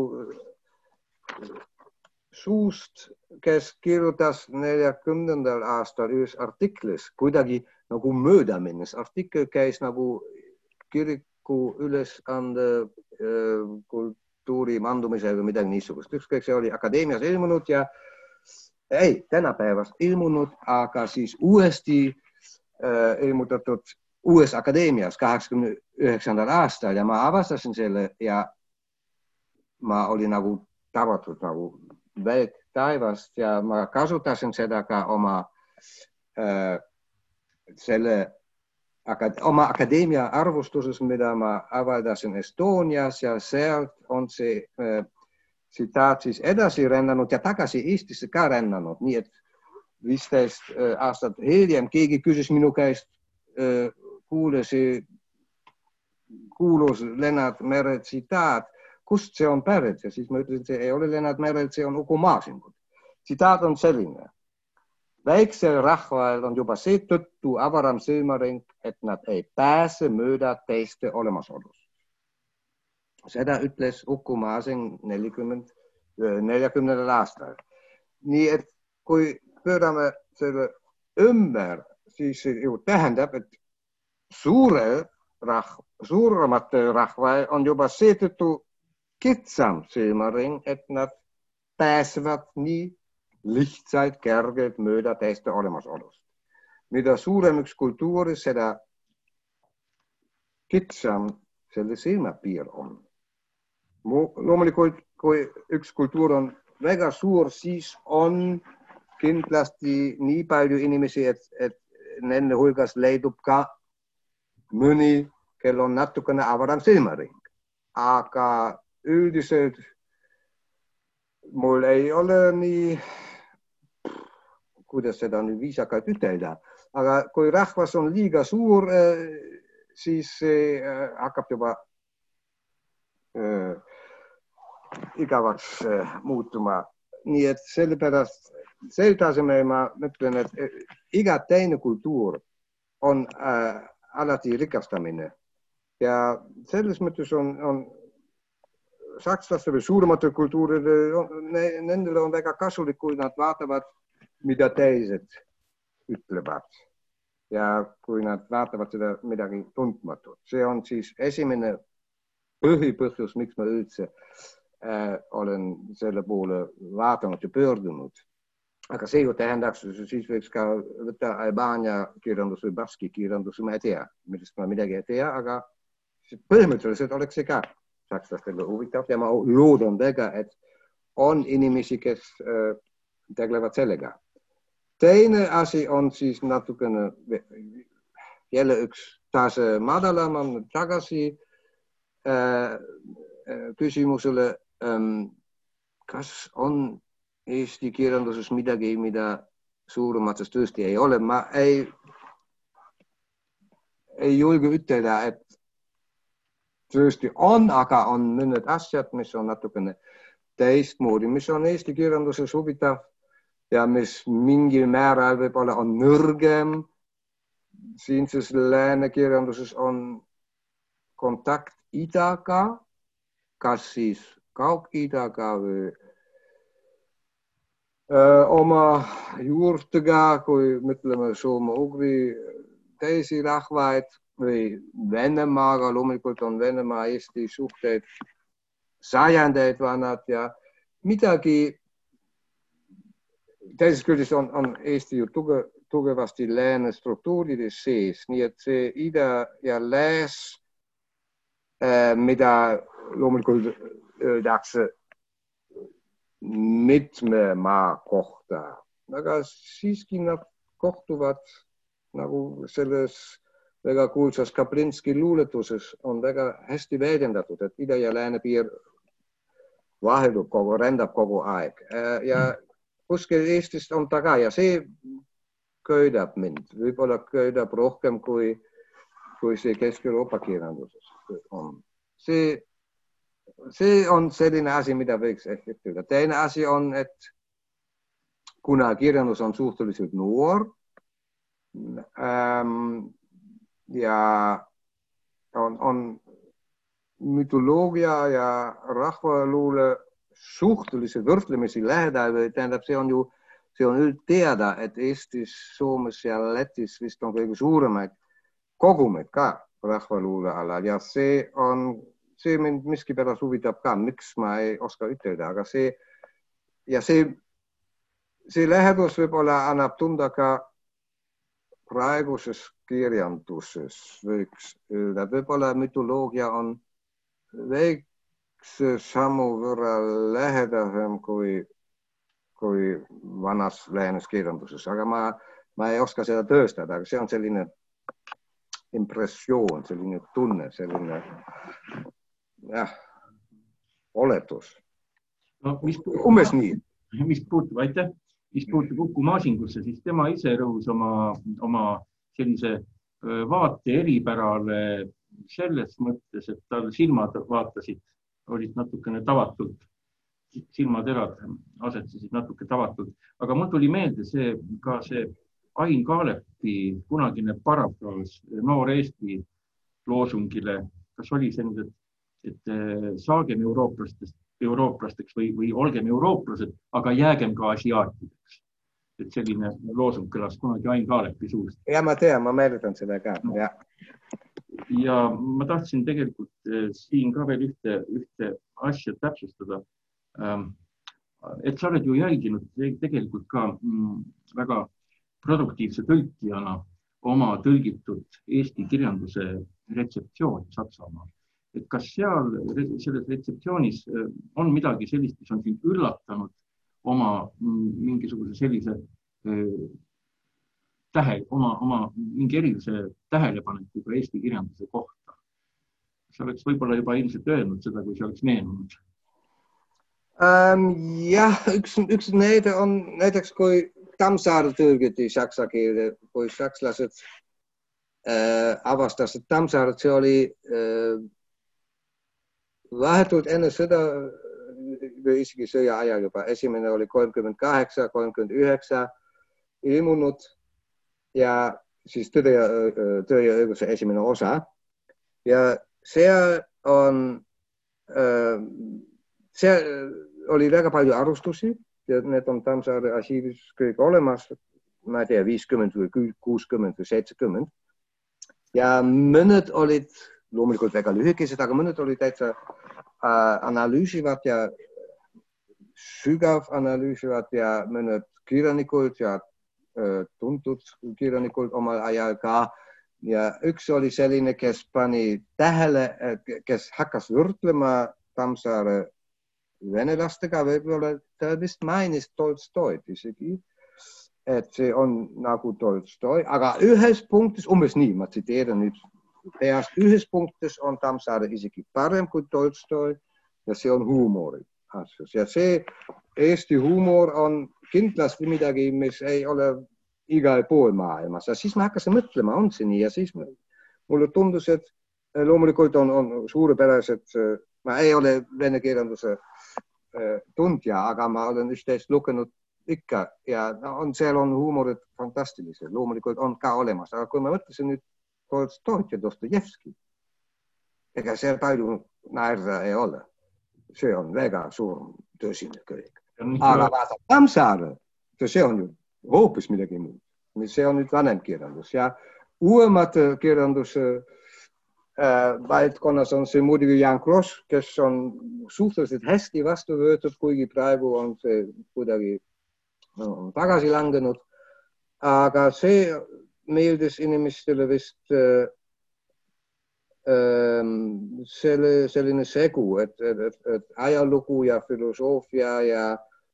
suust, kes kirjutas neljakümnendal aastal ühes artiklis kuidagi nagu mööda minnes. Artikkel käis nagu kiriku ülesande kultuuri mandumisega või midagi niisugust. Ükskõik see oli akadeemias ilmunud ja ei, tänapäevast ilmunud, aga siis uuesti äh, ilmutatud uues akadeemias kaheksakümne üheksandal aastal ja ma avastasin selle ja ma olin nagu tabatud nagu välk taivast ja ma kasutasin seda ka oma äh, selle oma akadeemia arvustuses, mida ma avaldasin Estonias ja sealt on see äh, tsitaat siis edasi rännanud ja tagasi Eestisse ka rännanud, nii et viisteist äh, aastat hiljem keegi küsis minu käest äh, kuule see kuulus Lennart Mere tsitaat, kust see on pärit ja siis ma ütlesin, see ei ole Lennart Merelt, see on Uku Masingud. Tsitaat on selline. Väiksel rahval on juba seetõttu avaram silmaring, et nad ei pääse mööda teiste olemasolust. Seda ütles Uku Masing neljakümnendal aastal. Nii et kui pöörame selle ümber, siis ju tähendab, et suure rah, suuremate rahval on juba seetõttu kitsam silmaring, et nad pääsevad nii lihtsalt kergelt mööda teiste olemasolust. Mida suurem üks kultuuri, seda kitsam selle silmapiir on. Loomulikult, kui üks kultuur on väga suur, siis on kindlasti nii palju inimesi, et, et nende hulgas leidub ka mõni, kel on natukene avaram silmaring. Aga üldiselt mul ei ole nii, kuidas seda nüüd viisakalt ütelda, aga kui rahvas on liiga suur, siis hakkab juba äh, igavaks äh, muutuma. Nii et sellepärast, sel tasemel ma mõtlen, et iga teine kultuur on äh, alati rikastamine. Ja selles mõttes on, on sakslaste või suuremate kultuuride, nendele on väga kasulik, kui nad vaatavad, mida teised ütlevad. Ja kui nad vaatavad seda midagi tundmatut. See on siis esimene põhipõhjus, miks ma üldse äh, olen selle poole vaatanud ja pöördunud. Aga see ju tähendaks, siis võiks ka võtta Albaania kirjandus või baski kirjandus, ma ei tea, millest ma midagi ei tea, aga põhimõtteliselt oleks see ka sakslastele huvitav ja ma loodan väga, et on inimesi, kes äh, tegelevad sellega. Teine asi on siis natukene jälle üks tase madalam on tagasi äh, küsimusele, ähm, kas on Eesti kirjanduses midagi, mida suuremates tõesti ei ole. Ma ei, ei julge ütelda, et tõesti on, aga on mõned asjad, mis on natukene teistmoodi, mis on Eesti kirjanduses huvitav ja mis mingil määral võib-olla on nõrgem. Siinses lääne kirjanduses on kontakt idaga, kas siis Kaug-Idaga või öö, oma juurtega, kui mõtleme soome-ugri teisi rahvaid, või Venemaaga, loomulikult on Venemaa Eesti suhteid sajandeid vanad ja midagi teisest küljest on, on Eesti ju tuge, tugevasti lääne struktuurides sees, nii et see ida ja lääs, äh, mida loomulikult öeldakse mitme maa kohta, aga siiski nad kohtuvad nagu selles väga kuulsas Kaplinski luuletuses on väga hästi väljendatud, et ida ja lääne piir vaheldub kogu, rändab kogu aeg. Ja kuskil Eestist on ta ka ja see köidab mind. Võib-olla köidab rohkem kui, kui see Kesk-Euroopa kirjanduses on. See, see on selline asi, mida võiks ehk ütelda. Teine asi on, et kuna kirjandus on suhteliselt noor, ähm, ja on, on mytoloogia ja rahvaluule suhteliselt võrdlemisi lähedal, tähendab, see on ju see on üld teada, et Eestis, Soomes ja Lätis vist on kõige suuremaid kogumeid ka rahvaluule alal ja see on, see mind miskipärast huvitab ka, miks ma ei oska ütelda, aga see ja see, see lähedus võib-olla annab tunda ka praeguses kirjanduses, võiks öelda, võib-olla mütoloogia on väikse sammu võrra lähedasem kui, kui vanas läänes kirjanduses, aga ma, ma ei oska seda tõestada, aga see on selline impressioon, selline tunne, selline jah, oletus. No, mis puutub, umbes nii. Mis puutub, aitäh, mis puutub Uku Masingusse, siis tema ise rõhus oma, oma sellise vaate eripärale selles mõttes, et tal silmad vaatasid, olid natukene tavatult, silmaterad asetsesid natuke tavatult, aga mul tuli meelde see, ka see Ain Kaalepi kunagine parafraas Noor Eesti loosungile, kas oli see nüüd, et, et saagem eurooplastest, eurooplasteks või, või olgem eurooplased, aga jäägem ka asiaatideks. Et selline loosung kõlas kunagi Ain Kaalepi suust. Ja ma tean, ma mäletan seda ka. No. Ja. ja ma tahtsin tegelikult siin ka veel ühte, ühte asja täpsustada. Et sa oled ju jälginud tegelikult ka väga produktiivse tõlkijana oma tõlgitud Eesti kirjanduse retseptsiooni Saksamaal. Et kas seal selles retseptsioonis on midagi sellist, mis on sind üllatanud oma mingisuguse sellise tähe, oma, oma mingi erilise tähelepanekuga Eesti kirjanduse kohta. Sa oleks võib-olla juba ilmselt öelnud seda, kui see oleks meenunud. Um, jah, üks, üks näide on näiteks, kui Tammsaare tõlgiti saksa keelde, kui sakslased äh, avastasid Tammsaare, see oli äh, vahetult enne sõda või isegi sõja ajal juba. Esimene oli kolmkümmend kaheksa, kolmkümmend üheksa ilmunud ja siis Tõde ja, Töö ja õiguse esimene osa. Ja see on, see oli väga palju arvustusi ja need on Tammsaare arhiivis kõik olemas, ma ei tea, viiskümmend või kuuskümmend või seitsekümmend. Ja mõned olid loomulikult väga lühikesed, aga mõned olid täitsa analüüsivad ja sügav analüüsivad ja mõned kirjanikud ja tuntud kirjanikud omal ajal ka. Ja üks oli selline, kes pani tähele, kes hakkas võrdlema Tammsaare venelastega, võib-olla ta vist mainis Tolstoid isegi, et see on nagu Tolstoi, aga ühes punktis, umbes nii, ma tsiteerin nüüd, peast ühes punktis on Tammsaare isegi parem kui Tolstoi ja see on huumori asjus. Ja see Eesti huumor on kindlasti midagi, mis ei ole igal pool maailmas. Ja siis ma hakkasin mõtlema, on see nii ja siis mulle tundus, et loomulikult on, on suurepärased, ma ei ole vene kirjanduse tundja, aga ma olen üht-teist lugenud ikka ja on, seal on huumorid fantastilised, loomulikult on ka olemas, aga kui ma mõtlesin nüüd Tolstoid ja Dostojevski, ega seal palju naerda ei ole. See on väga suur tõsine kõik. Aga vaata Tammsaare, see on ju hoopis midagi muud. See on nüüd vanem kirjandus ja uuemad kirjandus äh, valdkonnas on see muidugi Jan Kross, kes on suhteliselt hästi vastu võetud, kuigi praegu on see kuidagi no, tagasi langenud. Aga see meeldis inimestele vist äh, äh, selle, selline segu, et, et, et ajalugu ja filosoofia ja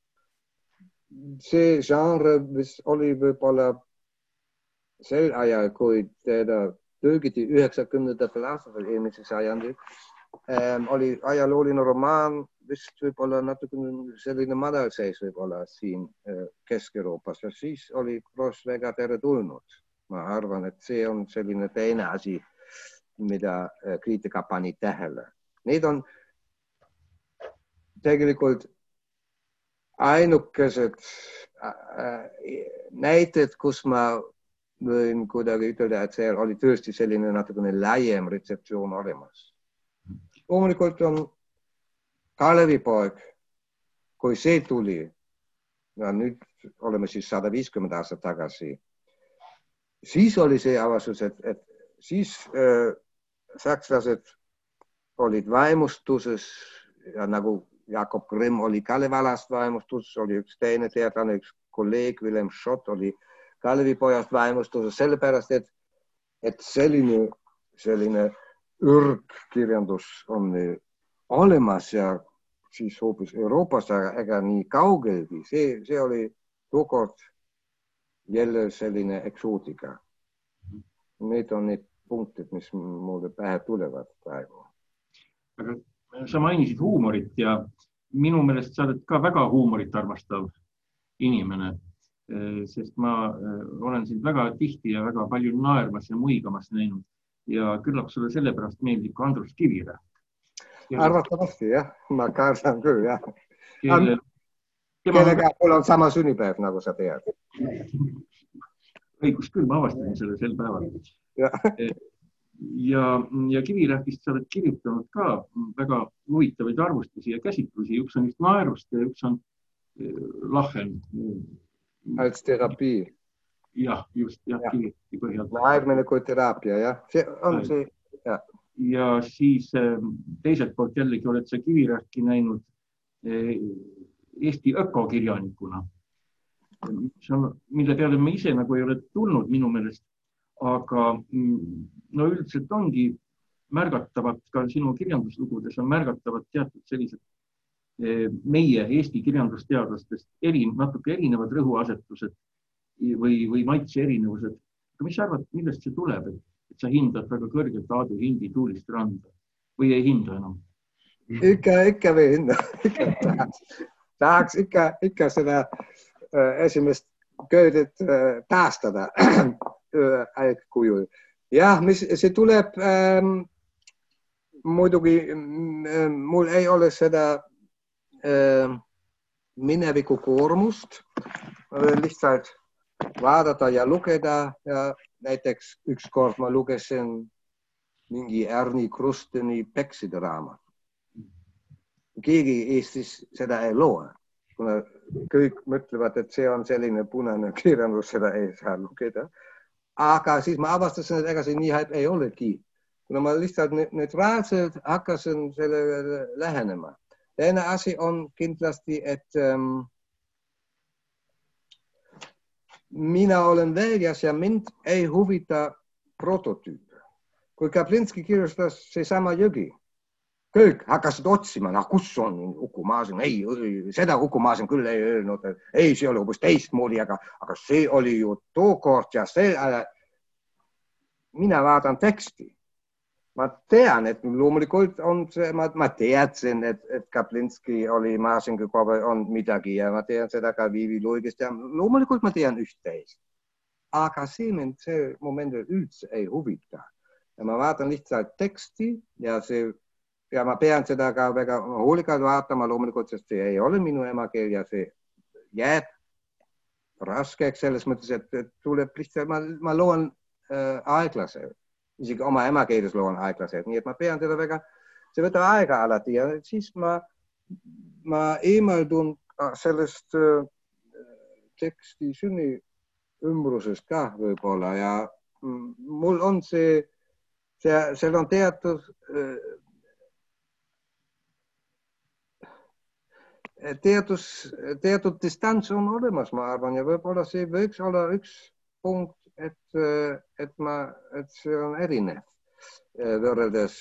see genre oli võib-olla sel ajal, kui teda tõlgiti üheksakümnendatel aastatel eelmise sajandil, ähm, oli ajalooline romaan vist võib-olla natuke selline madalseis võib-olla siin äh, Kesk-Euroopas ja siis oli Kross väga teretulnud. Ma arvan, et see on selline teine asi, mida äh, kriitika pani tähele. Need on tegelikult ainukesed näited, kus ma võin kuidagi ütelda, et see oli tõesti selline natukene laiem retseptsioon olemas. Loomulikult on Kalevipoeg, kui see tuli, ja nüüd oleme siis sada viiskümmend aastat tagasi, siis oli see avastus, et, et siis äh, sakslased olid vaimustuses ja nagu Jakob Grimm oli Kalevalast vaimustuses, oli üks teine teadlane, üks kolleeg Willem Schott oli Kalevipojast vaimustuses, sellepärast, et, et selline, selline ürgkirjandus on olemas ja siis hoopis Euroopas, ega nii kaugelgi. See, see oli tookord jälle selline eksootika. Need on need punktid, mis mulle pähe tulevad praegu. Sa mainisid huumorit ja minu meelest sa oled ka väga huumorit armastav inimene, sest ma olen sind väga tihti ja väga palju naermas ja muigamas näinud ja küllap sulle sellepärast meeldib ka Andrus Kivirähk. Arvatavasti, jah. Ma kardan küll, jah. Kelle... Kellega mul on sama sünnipäev, nagu sa tead. Õigus küll, ma avastasin selle sel päeval. Ja, ja, ja Kivirähkist sa oled kirjutanud ka väga huvitavaid arvustusi ja käsitlusi. Üks on just naerust ja üks on lahen. Als terapii. Jah, just, jah, ja. Kivirähki põhjalt. Naermine kui teraapia, jah. See on see, jah. Ja siis teiselt poolt jällegi oled sa Kivirähki näinud Eesti ökokirjanikuna, mille peale me ise nagu ei ole tulnud minu meelest, aga no üldiselt ongi märgatavad ka sinu kirjanduslugudes on märgatavad teatud sellised meie Eesti kirjandusteadlastest eri, natuke erinevad rõhuasetused või, või maitse erinevused. Mis sa arvad, millest see tuleb, et, et sa hindad väga kõrgelt Aadu Hindi Tuulist randa või ei hinda enam? Ikka, ikka või hinda. Ikka tahaks, tahaks ikka, ikka seda äh, esimest köödet äh, taastada algkujul. Jah, mis see tuleb ähm, muidugi äh, mul ei ole seda äh, mineviku koormust lihtsalt vaadata ja lugeda ja näiteks ükskord ma lugesin mingi Erni Krusteni Pekside raamat. Keegi Eestis seda ei loe, kuna kõik mõtlevad, et see on selline punane kirjandus, seda ei saa lugeda. Aga siis ma avastasin, et ega see nii halb ei olegi, kuna ma lihtsalt neutraalselt hakkasin selle lähenema. Teine asi on kindlasti, et ähm, mina olen väljas ja mind ei huvita prototüüpe. Kui Kaplinski kirjustas see sama jõgi, kõik hakkasid otsima, noh, kus on Uku Maasin, ei, seda Uku Maasin küll ei öelnud, ei, see oli hoopis teistmoodi, aga, aga see oli ju tookord ja see, mina vaatan teksti. Ma tean, et loomulikult on see, ma, ma teadsin, et, et Kaplinski oli Maasingi kohe on midagi ja ma tean seda ka Viivi Luigist ja loomulikult ma tean üht-teist. Aga see mind see momendil üldse ei huvita. Ja ma vaatan lihtsalt teksti ja see ja ma pean seda ka väga hoolikalt vaatama loomulikult, sest see ei ole minu emakeel ja see jääb raskeks selles mõttes, et, et tuleb lihtsalt, ma, ma loon äh, aeglaselt. Isegi oma emakeeles loon aeglaselt, nii et ma pean seda väga, see võtab aega alati ja siis ma, ma eemaldun sellest äh, teksti sünni ümbrusest ka võib-olla ja mul on see, see, seal on teatud äh, Teatud, teatud distants on olemas, ma arvan, ja võib-olla see võiks olla üks punkt, et, et, ma, et see on erinev võrreldes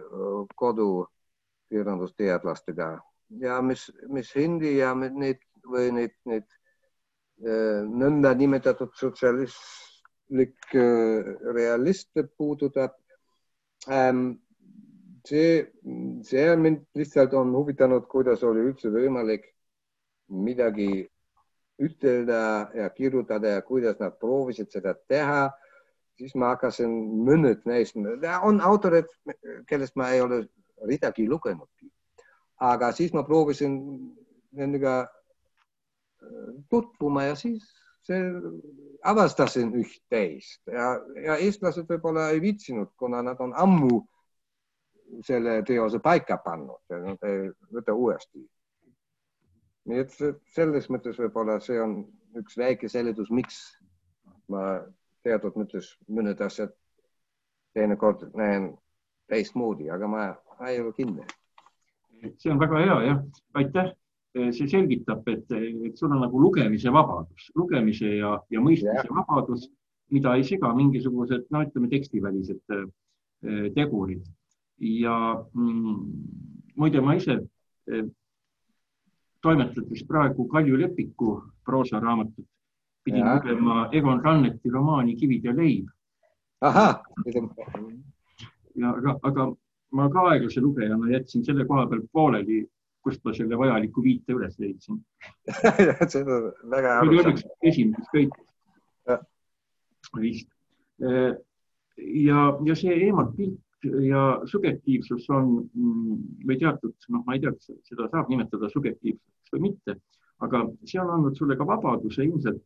kodukirjandusteadlastega. Ja mis, mis hindi ja need, või need, need nõnda nimetatud sotsialistlik realiste puudutab, ähm, See, see mind lihtsalt on huvitanud, kuidas oli üldse võimalik midagi ütelda ja kirjutada ja kuidas nad proovisid seda teha. Siis ma hakkasin mõned neist. On autorid, kellest ma ei ole ridagi lugenudki. Aga siis ma proovisin nendega tutvuma ja siis see avastasin üht-teist. Ja, ja eestlased võib-olla ei viitsinud, kuna nad on ammu selle teose paika pannud ja nad ei võta uuesti. Nii et selles mõttes võib-olla see on üks väike seletus, miks ma teatud mõttes mõned asjad teinekord näen teistmoodi, aga ma, ma ei ole kindel. See on väga hea, jah. Aitäh. See selgitab, et, et sul on nagu lugemise vabadus, lugemise ja, ja mõistmise ja. vabadus, mida ei siga mingisugused, no ütleme, tekstivälised tegurid. Ja mm, muide ma ise toimetades praegu Kalju Lepiku proosaraamatut, pidin ja. lugema Egon Ranneti romaani Kivid ja leib. Aha! Ja, aga, aga ma ka aeglase lugejana jätsin selle koha peal pooleli, kust ma selle vajaliku viite üles leidsin. See on väga arusaam. Esimeses köites. Ja. Vist. Ja, ja see eemalt pilt ja subjektiivsus on või teatud, noh, ma ei tea, seda saab nimetada subjektiivsuseks või mitte, aga see on andnud sulle ka vabaduse ilmselt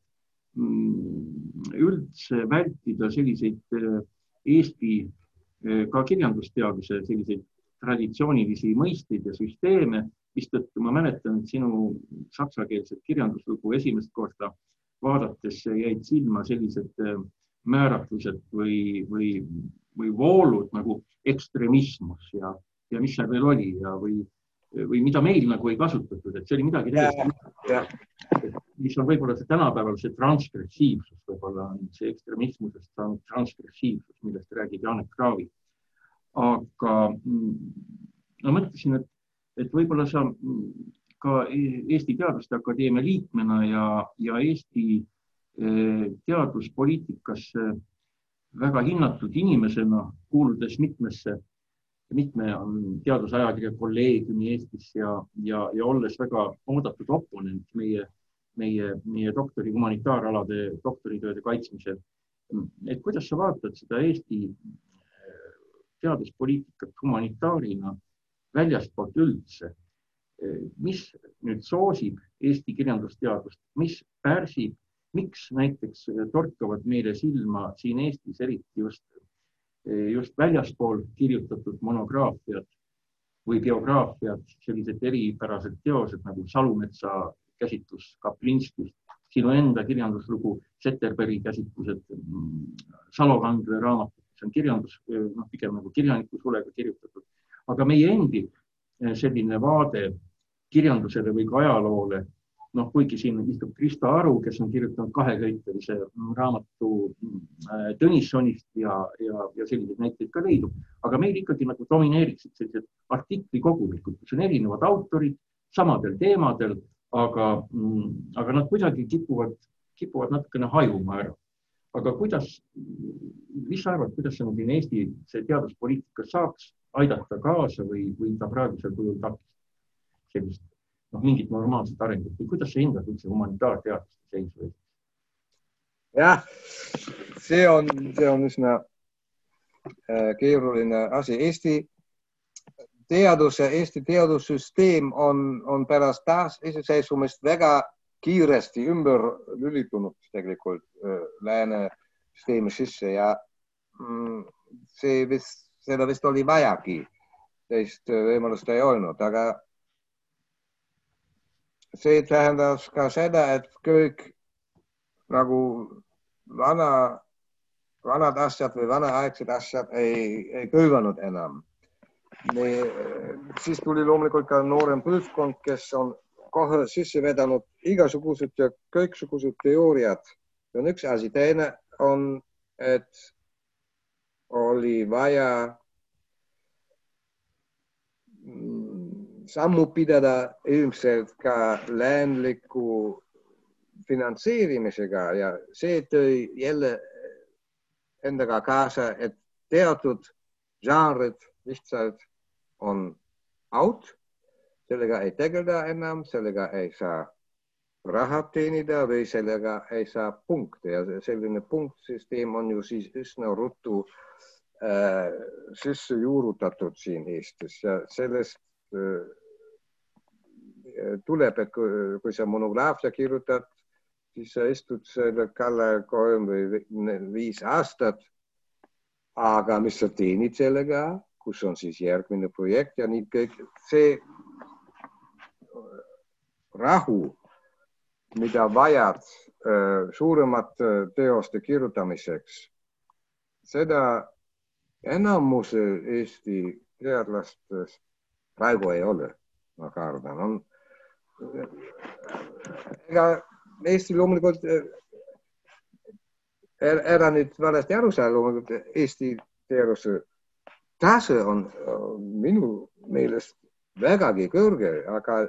üldse vältida selliseid Eesti ka kirjandusteaduse selliseid traditsioonilisi mõisteid ja süsteeme, mistõttu ma mäletan, et sinu saksakeelset kirjanduslugu esimest korda vaadates jäid silma sellised määratlused või, või, või voolud nagu ekstremismus ja, ja mis seal veel oli ja või, või mida meil nagu ei kasutatud, et see oli midagi täiesti, mis on võib-olla see tänapäeval see transgressiivsus, võib-olla on see ekstremismusest saanud transgressiivsus, millest räägib Janek Kraavi. Aga ma mõtlesin, et, et võib-olla sa ka Eesti Teaduste Akadeemia liikmena ja, ja Eesti teaduspoliitikasse väga hinnatud inimesena, kuuludes mitmesse, mitme teadusajakirja kolleegiumi Eestis ja, ja, ja olles väga oodatud oponent meie, meie, meie doktori humanitaaralade doktoritööde kaitsmisel. Et kuidas sa vaatad seda Eesti teaduspoliitikat humanitaarina väljastpoolt üldse, mis nüüd soosib Eesti kirjandusteadust, mis pärsib, miks näiteks torkavad meile silma siin Eestis eriti just, just väljaspool kirjutatud monograafiad või biograafiad, sellised eripärased teosed nagu Salumetsa käsitlus Kaplinskist, sinu enda kirjanduslugu, Zetterbergi käsitlused, Salokandle raamatud, see on kirjandus, noh, pigem nagu kirjaniku sulega kirjutatud, aga meie endi selline vaade kirjandusele või ka ajaloole, noh, kuigi siin istub Krista Aru, kes on kirjutanud kaheköitelise raamatu Tõnissonist ja, ja, ja selliseid näiteid ka leidub, aga meil ikkagi nagu domineeriksid sellised artiklikogumikud, kus on erinevad autorid samadel teemadel, aga, aga nad kuidagi kipuvad, kipuvad natukene hajuma ära. Aga kuidas, mis sa arvad, kuidas on Eesti see teaduspoliitika saaks aidata kaasa või, või ta praegusel kujul takistab sellist, noh, mingit normaalset arengut või kuidas sa hindad üldse humanitaarteaduste seisu? Jah, see on, see on üsna keeruline asi. Eesti teadus ja Eesti teadussüsteem on, on pärast taas iseseisvumist väga kiiresti ümber lülitunud tegelikult lääne süsteemi sisse ja see vist, seda vist oli vajagi, teist võimalust ei olnud, aga see tähendab ka seda, et kõik nagu vana, vanad asjad või vanaaegsed asjad ei, ei kõivanud enam. Me, siis tuli loomulikult ka noorem põlvkond, kes on kohe sisse vedanud igasugused ja kõiksugused teooriad. See on üks asi. Teine on, et oli vaja sammu pidada ilmselt ka läänliku finantseerimisega ja see tõi jälle endaga kaasa, et teatud žanrid lihtsalt on out. Sellega ei tegelda enam, sellega ei saa raha teenida või sellega ei saa punkte. Ja selline punktsüsteem on ju siis üsna ruttu äh, sisse juurutatud siin Eestis. Ja sellest äh, tuleb, et kui, kui sa monograafia kirjutad, siis sa istud selle kallal kolm või viis aastat. Aga mis sa teenid sellega, kus on siis järgmine projekt ja nii kõik. See rahu, mida vajad suuremat teoste kirjutamiseks, seda Enamusel Eesti teadlastest praegu ei ole, ma kardan. On, ega Eesti loomulikult ära nüüd valesti aru saa, loomulikult Eesti teaduse tase on minu meelest vägagi kõrge, aga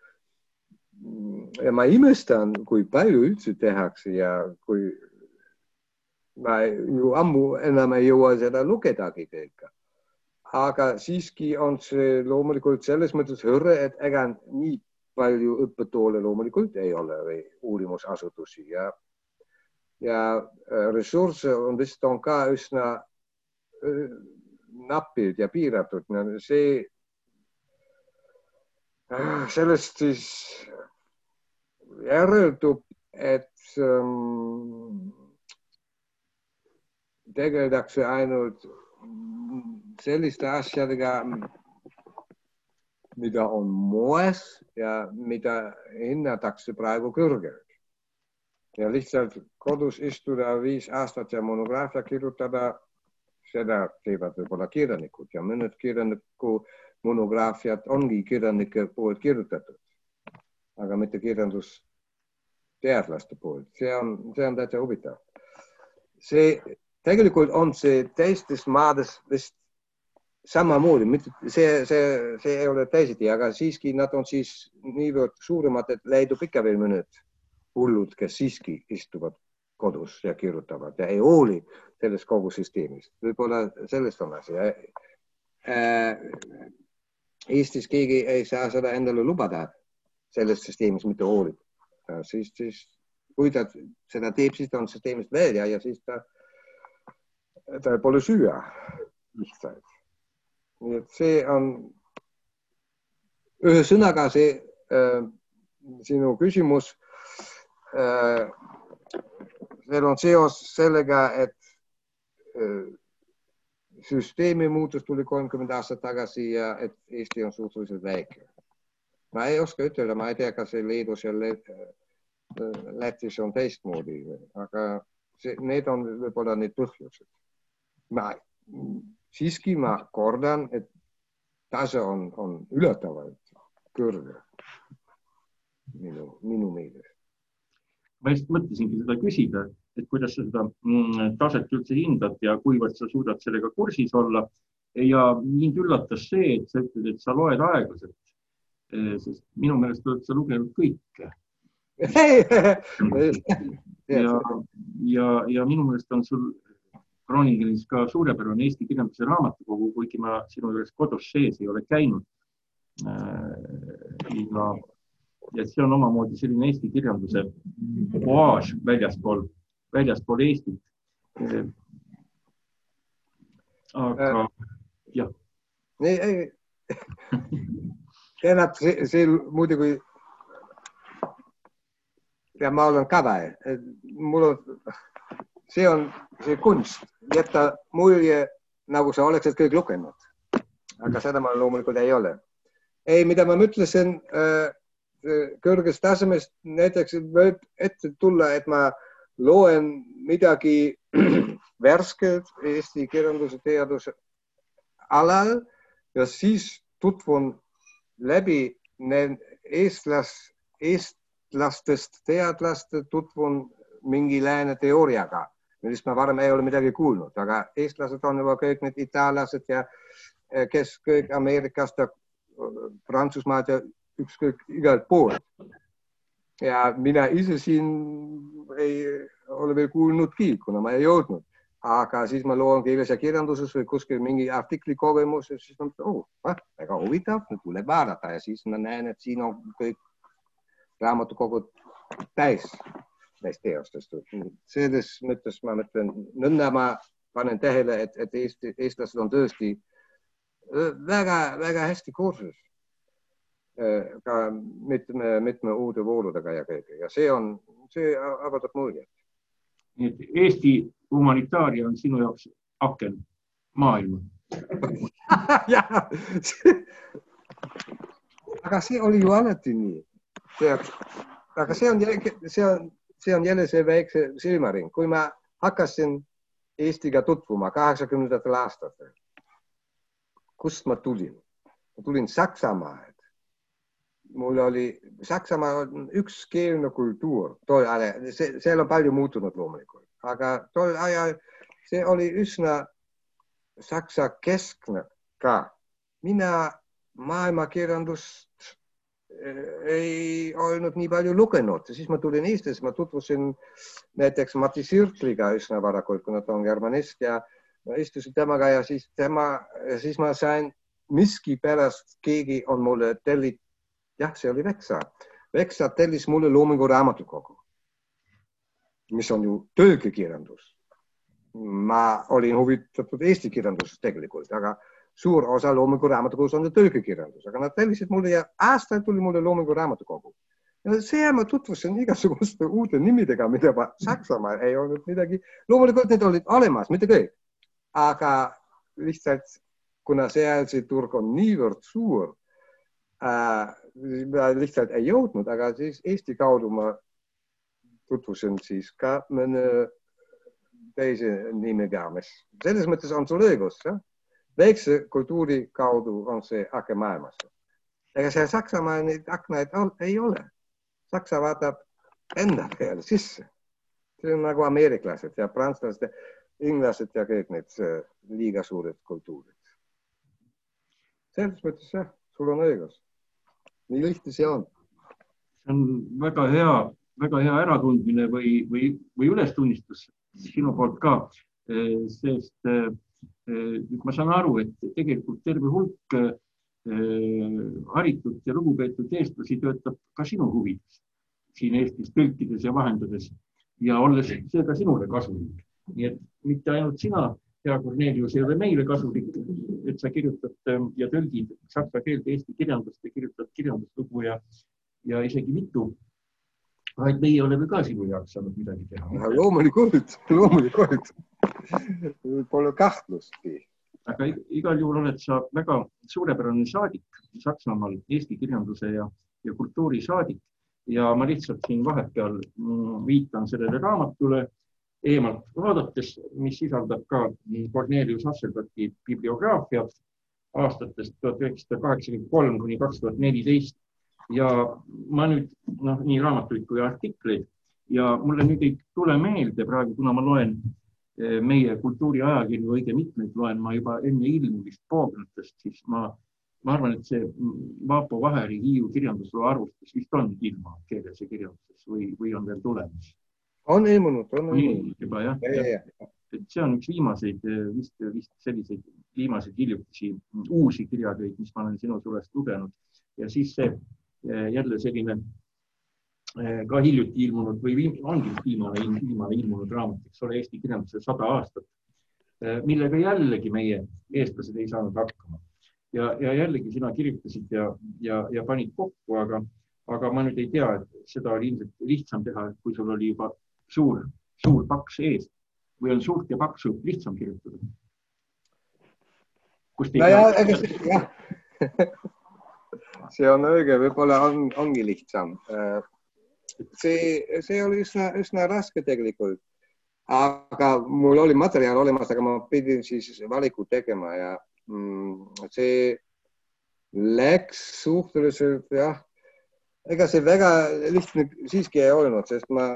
ja ma imestan, kui palju üldse tehakse ja kui ma ju ammu enam ei jõua seda lugedagi teega. Aga siiski on see loomulikult selles mõttes hõre, et ega nii palju õppetoole loomulikult ei ole või uurimusasutusi ja, ja ressursse on vist on ka üsna napilt ja piiratud. See, sellest siis järeldub, et um, tegeldakse ainult selliste asjadega, mida on moes ja mida hinnatakse praegu kõrgelt. Ja lihtsalt kodus istuda viis aastat ja monograafia kirjutada, seda teevad võib-olla kirjanikud ja mõned kirjaniku monograafiad ongi kirjanike poolt kirjutatud, aga mitte kirjandusteadlaste poolt. See on, see on täitsa huvitav. See, tegelikult on see teistes maades vist samamoodi, see, see, see ei ole teisiti, aga siiski nad on siis niivõrd suuremad, et leidub ikka veel mõned hullud, kes siiski istuvad kodus ja kirjutavad ja ei hooli sellest kogu süsteemist. Võib-olla sellest on asi. Eestis keegi ei saa seda endale lubada sellest süsteemist mitte hoolib. Siis, siis, kui ta seda teeb, siis ta on süsteemist välja ja siis ta, ta pole süüa lihtsalt. Nii et see on ühe sõnaga see äh, sinu küsimus äh, seal on seos sellega, et äh, süsteemi muutus tuli kolmkümmend aastat tagasi ja et Eesti on suhteliselt väike. Ma ei oska ütelda, ma ei tea, kas see Leedus ja Lätis on teistmoodi, aga see, need on võib-olla need põhjused. Ma siiski ma kordan, et tase on, on ületavalt kõrge minu, minu meeles. Ma just mõtlesingi seda küsida, et kuidas sa seda taset üldse hindad ja kuivõrd sa suudad sellega kursis olla. Ja mind üllatas see, et sa ütled, et sa loed aeglaselt, sest minu meelest oled sa lugenud kõike. ja, ja, ja minu meelest on sul Groningenis ka suurepärane Eesti kirjanduse raamatukogu, kuigi ma sinu juures kodus sees ei ole käinud. Ja, ja see on omamoodi selline Eesti kirjanduse oaas väljaspool, väljaspool Eestit. Aga jah. Ei, ei. Tähendab, see, see muidugi ja ma olen kavae. Mul on, see on see kunst, jätta mulje, nagu sa oleksid kõik lugenud. Aga seda ma loomulikult ei ole. Ei, mida ma mõtlesin äh, kõrgest tasemest, näiteks võib ette tulla, et ma loen midagi värskelt Eesti kirjanduse teaduse alal ja siis tutvun läbi eestlas, eestlastest teadlaste tutvun mingi lääne teooriaga, millest ma varem ei ole midagi kuulnud, aga eestlased on juba kõik need itaallased ja kes kõik Ameerikast ja Prantsusmaad ja ükskõik igalt poolt. Ja mina ise siin ei ole veel kuulnudki, kuna ma ei jõudnud. Aga siis ma loon keeles ja kirjanduses või kuskil mingi artikli kogemus ja siis ma mõtlen, oh, ah, väga huvitav, tuleb vaadata ja siis ma näen, et siin on kõik raamatukogud täis neist teostest. Selles mõttes ma mõtlen, nõnda ma panen tähele, et, et Eesti, eestlased on tõesti väga, väga hästi kursus ka mitme, mitme uude vooludega ja kõige. Ja see on, see avaldab muljet. Nii et Eesti humanitaaria on sinu jaoks aken maailma. Aga see oli ju alati nii. See, aga see on, see, on, see on jälle see väikse silmaring. Kui ma hakkasin Eestiga tutvuma kaheksakümnendatel aastatel. Kust ma tulin? Ma tulin Saksamaad. Mul oli, Saksamaa on ükskeelne kultuur. Tol ajal, se, seal on palju muutunud loomulikult, aga tol ajal see oli üsna saksa keskne ka. Mina maailmakirjandust ei olnud nii palju lugenud. Siis ma tulin Eestis, ma tutvusin näiteks Mati Sirtliga üsna varakult, kuna ta on germanist ja ma istusin temaga ja siis, tema, siis ma sain miski pärast keegi on mulle tellit, jah, see oli Veksa. Veksa tellis mulle Loomingu raamatukogu, mis on ju tõlkekirjandus. Ma olin huvitatud eesti kirjandusest tegelikult, aga suur osa Loomingu raamatukogus on tõlkekirjandus, aga nad tellisid mulle ja aastaid tuli mulle Loomingu raamatukogu. Ja see ma tutvusin igasuguste uute nimidega, mida ma Saksamaal ei olnud midagi. Loomulikult need olid olemas, mitte kõik. Aga lihtsalt, kuna seal see turg on niivõrd suur, äh, ma lihtsalt ei jõudnud, aga siis Eesti kaudu ma tutvusin siis ka mõne teise nimega, mis selles mõttes on sul õigus. Ja? Väikse kultuuri kaudu on see ake maailmas. Ega see Saksamaal neid aknaid ei ole. Saksa vaatab enda peale sisse. See on nagu ameeriklased ja prantslased, inglased ja kõik need liiga suured kultuurid. Selles mõttes jah, sul on õigus. Nii lihtne see on. See on väga hea, väga hea äratundmine või, või, või ülestunnistus sinu poolt ka, sest nüüd ma saan aru, et tegelikult terve hulk haritud ja lugupeetud eestlasi töötab ka sinu huvides siin Eestis tõlkides ja vahendades ja olles seega sinule kasulik. Nii et mitte ainult sina, hea Kornelius, ei ole meile kasulik, et sa kirjutad ja tõlgid saksa keelde eesti kirjandust ja kirjutad kirjanduslugu ja, ja isegi mitu, vaid meie oleme ka sinu jaoks saanud midagi teha. Loomulikult, loomulikult. Pole kahtlustki. Aga igal juhul oled sa väga suurepärane saadik Saksamaal, eesti kirjanduse ja, ja kultuuri saadik. Ja ma lihtsalt siin vahepeal viitan sellele raamatule eemalt vaadates, mis sisaldab ka Kornelius Hasselbalchi bibliograafiat aastatest tuhat üheksasada kaheksakümmend kolm kuni kaks tuhat neliteist. Ja ma nüüd, noh, nii raamatuid kui artikleid ja mulle nüüd ei tule meelde praegu, kuna ma loen meie kultuuriajakirju õige mitmeid loen ma juba enne ilmumist poognatest, siis ma, ma arvan, et see Vaapo Vaheri Hiiu kirjandusloo arvustus vist on ilma keeles ja kirjanduses või, või on veel tulemas. On ilmunud, on ilmunud. Juba, jah, ja, ja. Et see on üks viimaseid, vist, vist selliseid viimaseid hiljutisi uusi kirjatöid, mis ma olen sinu sulest lugenud ja siis see jälle selline ka hiljuti ilmunud või viim, ongi viimane, viimane ilmunud raamat, eks ole, Eesti kirjanduse sada aastat, millega jällegi meie eestlased ei saanud hakkama. Ja, ja jällegi sina kirjutasid ja, ja, ja panid kokku, aga, aga ma nüüd ei tea, et seda oli ilmselt lihtsam teha, kui sul oli juba suur, suur paks ees või on suurt ja paksu lihtsam kirjutada. Kust ei no ja, ega, jah. See on õige, võib-olla on, ongi lihtsam. See, see oli üsna, üsna raske tegelikult, aga mul oli materjal olemas, aga ma pidin siis valiku tegema ja mm, see läks suhteliselt, jah, ega see väga lihtne siiski ei olnud, sest ma,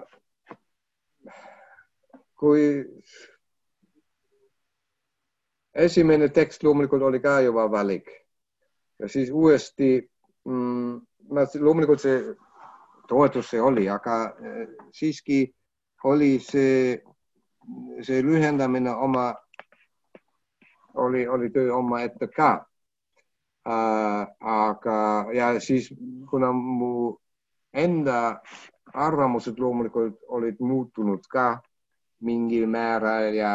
kui esimene tekst loomulikult oli ka juba valik ja siis uuesti, mm, ma loomulikult see toetus see oli, aga siiski oli see, see lühendamine oma, oli, oli töö oma ette ka. Uh, aga ja siis, kuna mu enda arvamused loomulikult olid muutunud ka mingil määral ja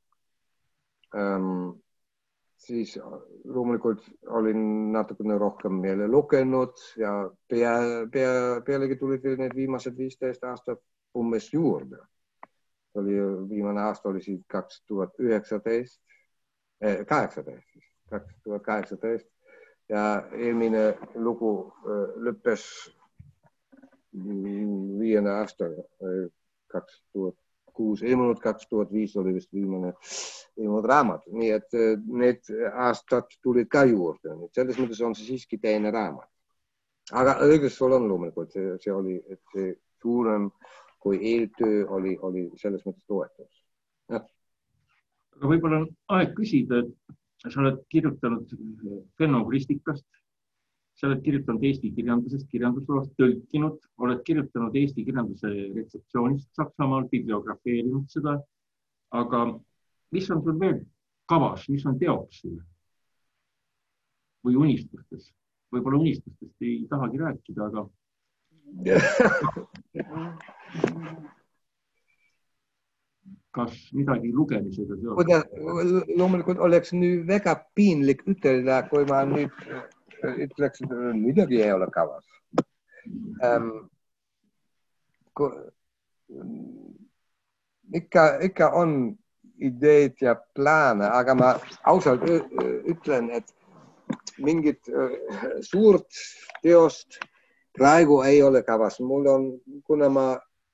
um, siis loomulikult olin natukene rohkem meile lugenud ja pea, pea, pealegi tulid need viimased viisteist aastat umbes juurde. Oli, viimane aasta oli siis kaks tuhat üheksateist, eh, kaheksateist, kaks tuhat kaheksateist ja eelmine lugu eh, lõppes viiene aasta, kaks tuhat kuus ilmunud, kaks tuhat viis oli vist viimane ilmunud raamat. Nii et need aastad tulid ka juurde. Selles mõttes on see siiski teine raamat. Aga õigus sul on loomulikult, see, see oli, et see suurem kui eeltöö oli, oli selles mõttes toetus. Ja. Aga võib-olla on aeg küsida, et sa oled kirjutanud fenogristikast, sa oled kirjutanud Eesti kirjandusest, kirjandusloost, tõlkinud, oled kirjutanud Eesti kirjanduse retseptsioonist Saksamaal, bibliografeerinud seda, aga mis on sul veel kavas, mis on teoks sul? Või unistustes? Võib-olla unistustest ei tahagi rääkida, aga kas midagi lugemisega seotud? Loomulikult oleks nüüd väga piinlik ütelda, kui ma nüüd ütleks, et midagi ei ole kavas. Ähm, ikka, ikka on ideed ja plaane, aga ma ausalt ütlen, et mingit suurt teost praegu ei ole kavas. Mul on, kuna ma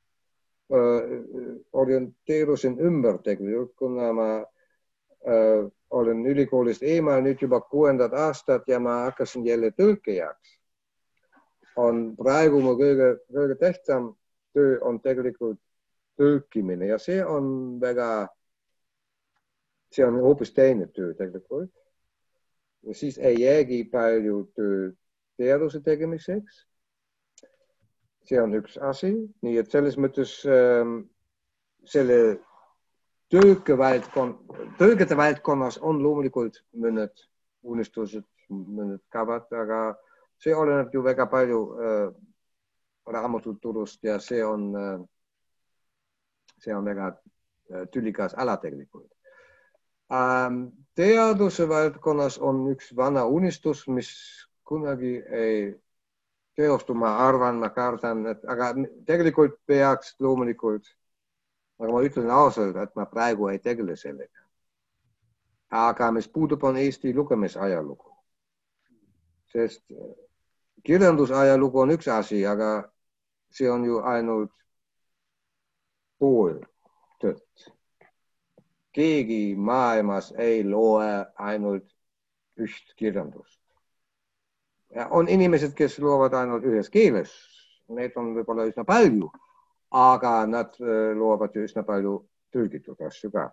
orienteerusin ümber tegelikult, kuna ma äh, olen ülikoolist eemal nüüd juba kuuendat aastat ja ma hakkasin jälle tõlkejaks. On praegu mu kõige, kõige tähtsam töö on tegelikult tõlkimine ja see on väga, see on hoopis teine töö tegelikult. Ja siis ei jäägi palju töö teaduse tegemiseks. See on üks asi, nii et selles mõttes ähm, selle tõlgete valdkonnas on loomulikult mõned unistused, mõned kavad, aga see oleneb ju väga palju äh, raamatuturust ja see on, äh, see on väga äh, tülikas ala tegelikult. Ähm, teaduse valdkonnas on üks vana unistus, mis kunagi ei teostu, ma arvan, ma kardan, et, aga tegelikult peaks loomulikult, aga ma ütlen ausalt, et ma praegu ei tegele sellega. Aga mis puudub on Eesti lugemisajalugu. Sest kirjandusajalugu on üks asi, aga see on ju ainult pool tõtt. Keegi maailmas ei loe ainult üht kirjandust. Ja on inimesed, kes loovad ainult ühes keeles. Need on võib-olla üsna palju, aga nad loovad ju üsna palju tõlgitud asju ka.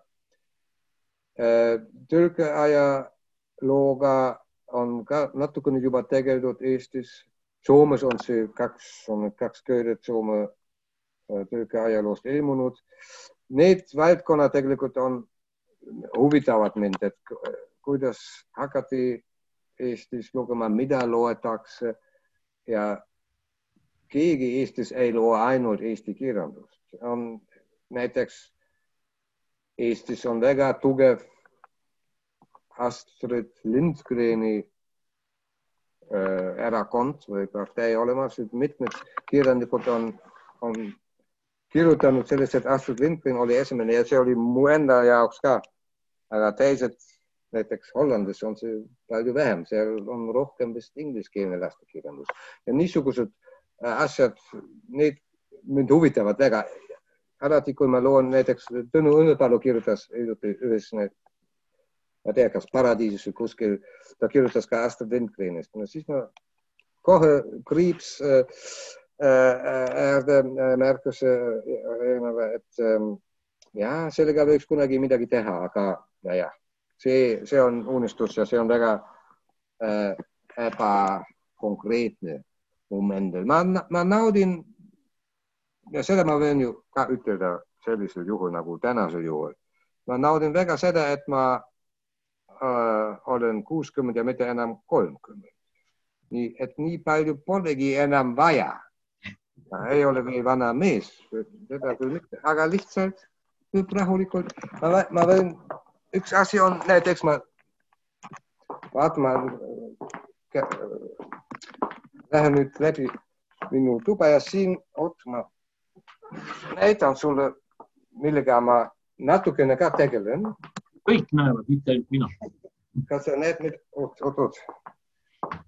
Tõlkeajalooga on ka natukene juba tegeldud Eestis. Soomes on see kaks, on kaks köödet Soome tõlkeajaloost ilmunud. Need valdkonnad tegelikult on huvitavad mind, et kuidas hakati Eestis lugema, mida loetakse ja keegi Eestis ei loe ainult Eesti kirjandust. On, näiteks Eestis on väga tugev Astrid Lindgreni äh, erakond või partei olemas. Mitmed kirjanikud on, on kirjutanud sellest, et Astrid Lindgren oli esimene ja see oli mu enda jaoks ka. Aga teised näiteks Hollandis on see palju vähem, seal on rohkem vist ingliskeelne lastekirjandus. Ja niisugused asjad, need mind huvitavad väga. Alati, kui ma loon näiteks Tõnu Õnnepalu kirjutas ühes, ma tea, kas Paradiisis või kuskil, ta kirjutas ka Astrid Lindgrenist. No siis ma kohe kriips äärde märkus, et ja, sellega võiks kunagi midagi teha, aga ja, ja. See, see on unistus ja see on väga äh, ebakonkreetne momendil. Ma, ma naudin, ja seda ma võin ju ka ütelda sellisel juhul nagu tänasel juhul. Ma naudin väga seda, et ma äh, olen kuuskümmend ja mitte enam kolmkümmend. Nii, et nii palju polegi enam vaja. Ei ole veel vana mees, aga lihtsalt rahulikult. Ma, ma võin üks asi on, näiteks ma vaatama, lähen nüüd läbi minu tuba ja siin, oot, ma näitan sulle, millega ma natukene ka tegelen. Kõik näevad, mitte ainult mina. Kas sa näed nüüd, oot, oot, oot.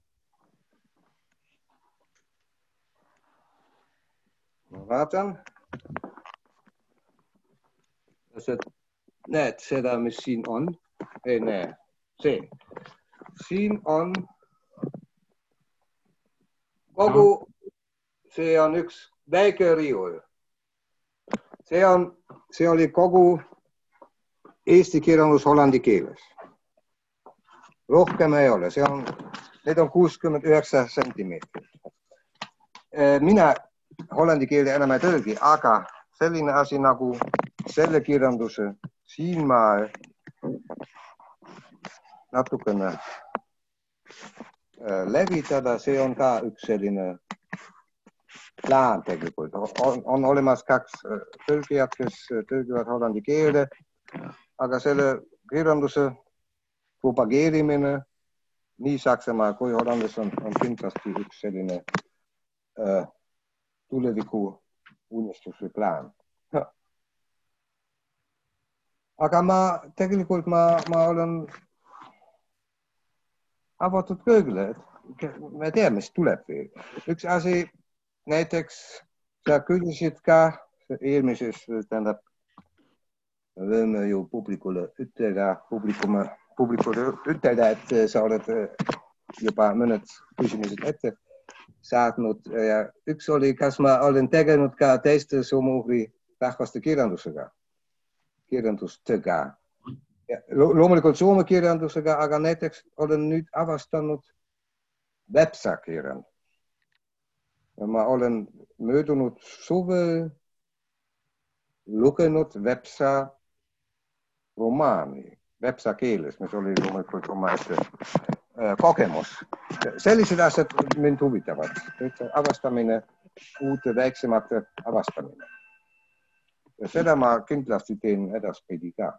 Ma vaatan. näed seda, mis siin on? Ei näe. See. Siin on kogu, see on üks väike riiul. See, on, see oli kogu eesti kirjandus hollandi keeles. Rohkem ei ole. See on, need on kuuskümmend üheksa sentimeetrit. Mina hollandi keelde enam ei tõlgi, aga selline asi nagu selle kirjanduse siin ma natukene levitada, see on ka üks selline plaan tegelikult. On, on olemas kaks tõlgijat, kes tõlgivad hollandi keelde, aga selle kirjanduse propageerimine nii Saksamaa kui Hollandis on, on kindlasti üks selline äh, tuleviku unistuse plaan. Aga ma tegelikult ma, ma olen avatud kõigile, et me teame, mis tuleb veel. Üks asi, näiteks sa küsisid ka eelmises, tähendab, võime ju publikule ütelda, publikuma, publikule ütelda, et sa oled juba mõned küsimused ette saatnud. Ja üks oli, kas ma olen tegelenud ka teiste soome-ugri rahvaste kirjandusega. kirjandustega. Ja, lo loomulikult soome kirjandusega, aga näiteks olen nüüd avastanud Vepsa kirjandus. Ma olen möödunud suve lugenud Vepsa romaani, Vepsa keeles, mis oli loomulikult oma ette kogemus. Sellised asjad mind huvitavad. Avastamine, uute väiksemate avastamine. Ja seda ma kindlasti teen edaspidi ka.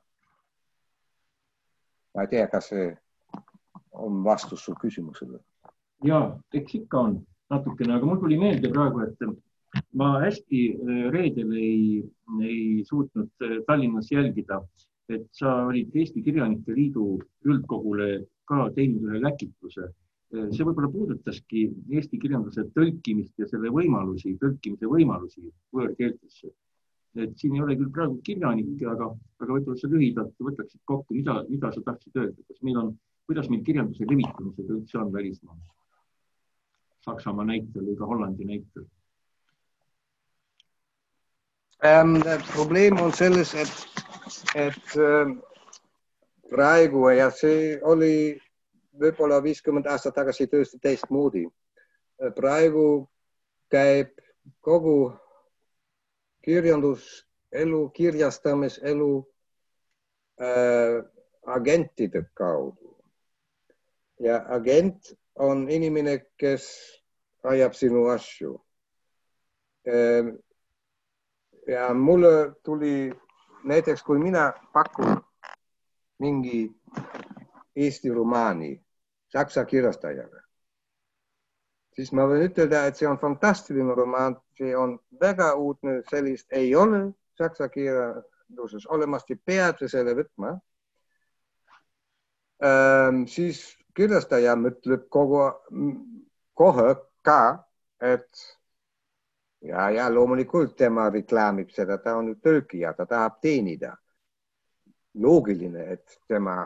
Ma ei tea, kas see on vastus su küsimusele. Jaa, eks ikka on natukene, aga mul tuli meelde praegu, et ma hästi reedel ei, ei suutnud Tallinnas jälgida, et sa olid Eesti Kirjanike Liidu üldkogule ka teinud ühe läkituse. See võib-olla puudutaski Eesti kirjanduse tõlkimist ja selle võimalusi, tõlkimise võimalusi võõrkeeltesse. Et siin ei ole küll praegu kirjanikke, aga, aga võib-olla sa lühidalt võtaksid kokku, mida, mida sa tahtsid öelda, kas meil on, kuidas meil kirjanduse levitamisega üldse on välismaa? Saksamaa näitel või ka Hollandi näitel? Ähm, probleem on selles, et, et äh, praegu ja see oli võib-olla viiskümmend aastat tagasi tõesti teistmoodi. Praegu käib kogu kirjanduselu, kirjastamiselu äh, agentide kaudu. Ja agent on inimene, kes ajab sinu asju. Äh, ja mulle tuli näiteks, kui mina pakun mingi Eesti romaani saksa kirjastajale, siis ma võin ütelda, et see on fantastiline romaan, see on väga uudne, sellist ei ole saksa kirjanduses olemasti, peab selle võtma. Ähm, siis kirjastaja mõtleb kogu, kohe ka, et ja, ja loomulikult tema reklaamib seda, ta on tõlkija, ta tahab teenida. Loogiline, et tema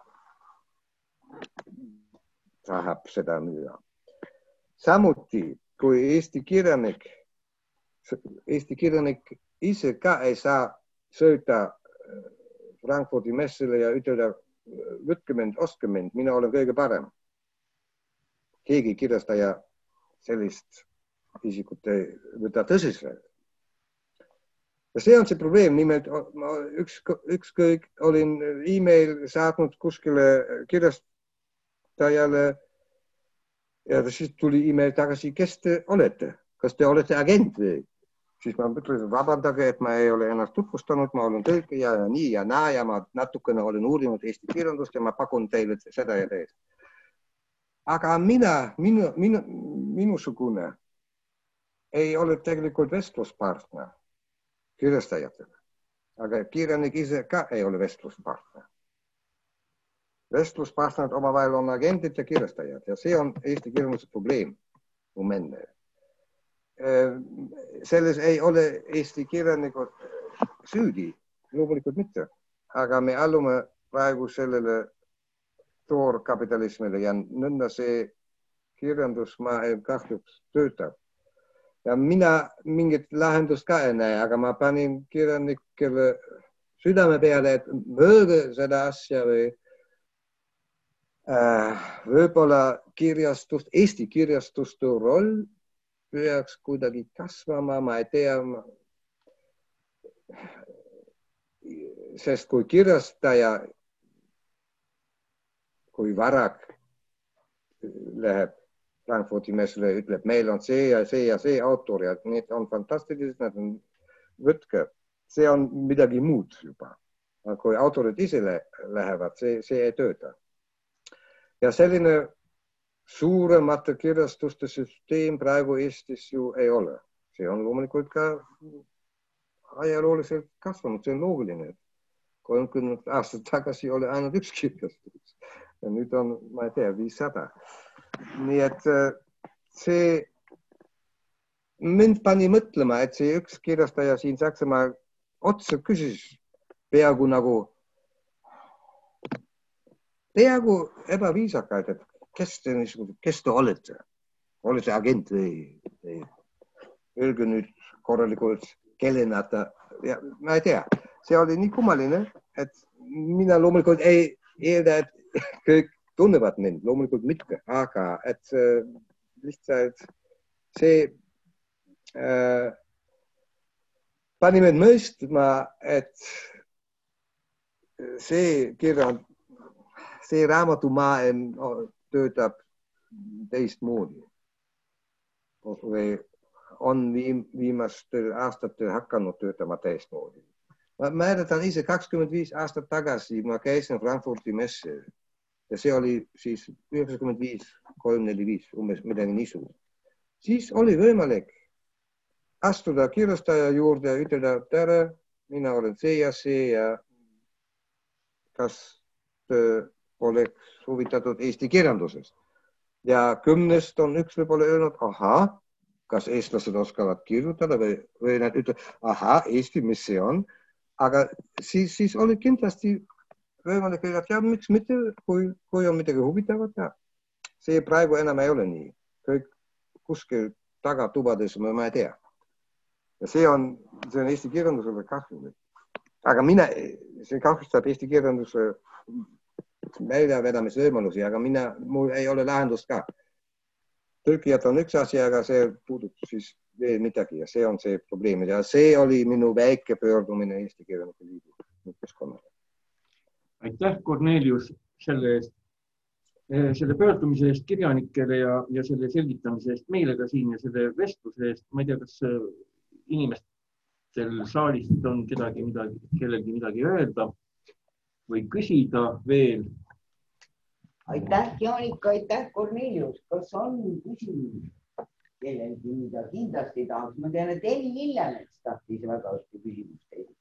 tahab seda müüa. Samuti, kui Eesti kirjanik, Eesti kirjanik ise ka ei saa sõita Frankfurdi messile ja ütelda, võtke mind, ostke mind, mina olen kõige parem. Keegi kirjastaja sellist isikut ei võta tõsiselt. Ja see on see probleem, nimelt ma üks, ükskõik olin e-mail saatnud kuskile kirjastajale ja siis tuli e-mail tagasi, kes te olete? Kas te olete agent või? Siis ma mõtlesin, vabandage, et ma ei ole ennast tutvustanud, ma olen tõlkija ja nii ja naa ja ma natukene olen uurinud Eesti kirjandust ja ma pakun teile seda ja teist. Aga mina, minu, minu, minusugune ei ole tegelikult vestluspartner kirjastajatele, aga kirjanik ise ka ei ole vestluspartner. Vestluspartnerid omavahel on agendid ja kirjastajad ja see on Eesti kirjanduse probleem menne. Selles ei ole Eesti kirjanikud süüdi, loomulikult mitte. Aga me allume praegu sellele toorkapitalismile ja nõnda see kirjandusmaailm kahjuks töötab. Ja mina mingit lahendust ka ei näe, aga ma panin kirjanikele südame peale, et mõõge seda asja või äh, võib-olla kirjastust, Eesti kirjastuste roll peaks kuidagi kasvama, ma ei tea, sest kui kirjastaja, kui Varak läheb Frankfurti messile, ütleb, meil on see ja see ja see autor ja need on fantastilised, nad on võtke. See on midagi muud juba. Kui autorid ise lähevad, see, see ei tööta. Ja selline suuremate kirjastuste süsteem praegu Eestis ju ei ole. See on loomulikult ka ajalooliselt kasvanud, see on loogiline. kolmkümmend aastat tagasi oli ainult üks kirjastus. Ja nüüd on, ma ei tea, viissada. Nii et see mind pani mõtlema, et see üks kirjastaja siin Saksamaal otsa küsis peaaegu nagu peaaegu ebaviisakaid, et kes te, kes te olete? Olete agent või? Öelge nüüd korralikult, kellena ta, ja ma ei tea. See oli nii kummaline, et mina loomulikult ei eelda, et kõik tunnevad mind, loomulikult mitte, aga et äh, lihtsalt see äh, pani mind mõistma, et see kirja, see raamatumaailm töötab teistmoodi. Või on viim, viimastel aastatel hakanud töötama teistmoodi. Ma mäletan ise kakskümmend viis aastat tagasi, ma käisin Frankfurti messil. Ja see oli siis üheksakümmend viis, kolmkümmend neli viis, umbes midagi niisugust. Siis oli võimalik astuda kirjastaja juurde ja ütelda, tere, mina olen see ja see ja kas oleks huvitatud Eesti kirjandusest. Ja kümnest on üks võib-olla öelnud, aha, kas eestlased oskavad kirjutada või, või nad ütlevad, aha, Eesti, mis see on. Aga siis, siis oli kindlasti võimalik, et ja miks mitte, kui, kui on midagi huvitavat. Ja. See praegu enam ei ole nii. Kõik kuskil tagatubades, ma ei tea. Ja see on, see on Eesti kirjandusele kahjulik. Aga mina, see kahjustab Eesti kirjanduse väljavedamise võimalusi, aga mina, mul ei ole lahendust ka. Tõlkijad on üks asi, aga see puudub siis veel midagi ja see on see probleem. Ja see oli minu väike pöördumine Eesti Kirjanike Liidu keskkonnale. Aitäh, Kornelius, selle eest, selle pöördumise eest kirjanikele ja, ja selle selgitamise eest meile ka siin ja selle vestluse eest. Ma ei tea, kas inimestel saalist on kedagi midagi, kellelgi midagi öelda või küsida veel. Aitäh, Jaanika, aitäh, Kornelius. Kas on küsimus kellelgi, mida kindlasti tahaks? Ma tean, et Eli Lillemets tahtis väga õhtu küsimust esitada.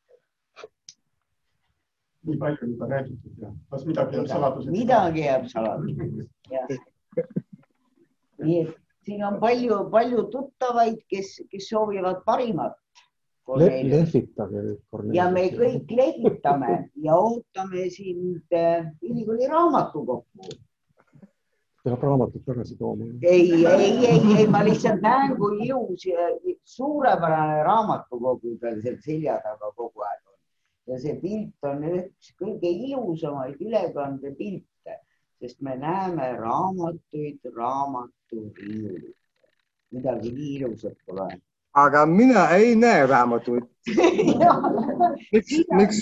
Nii palju juba räägitud ja kas midagi jääb saladuseks? Midagi jääb saladuseks. Nii et siin on palju, palju tuttavaid, kes, kes soovivad parimat. Le lehvitage nüüd, Kornelius. Ja me kõik lehvitame ja ootame sind ülikooli raamatukokku. Peab raamatut tagasi tooma. Ei, ei, ei, ei, ma lihtsalt näen, kui ilus suurepärane raamatukogu peal seal selja taga kogu aeg on. Ja see pilt on üks kõige ilusamaid ülekande pilte, sest me näeme raamatuid, raamaturiiulit. Midagi nii ilusat pole. Aga mina ei näe raamatuid. Miks? Miks?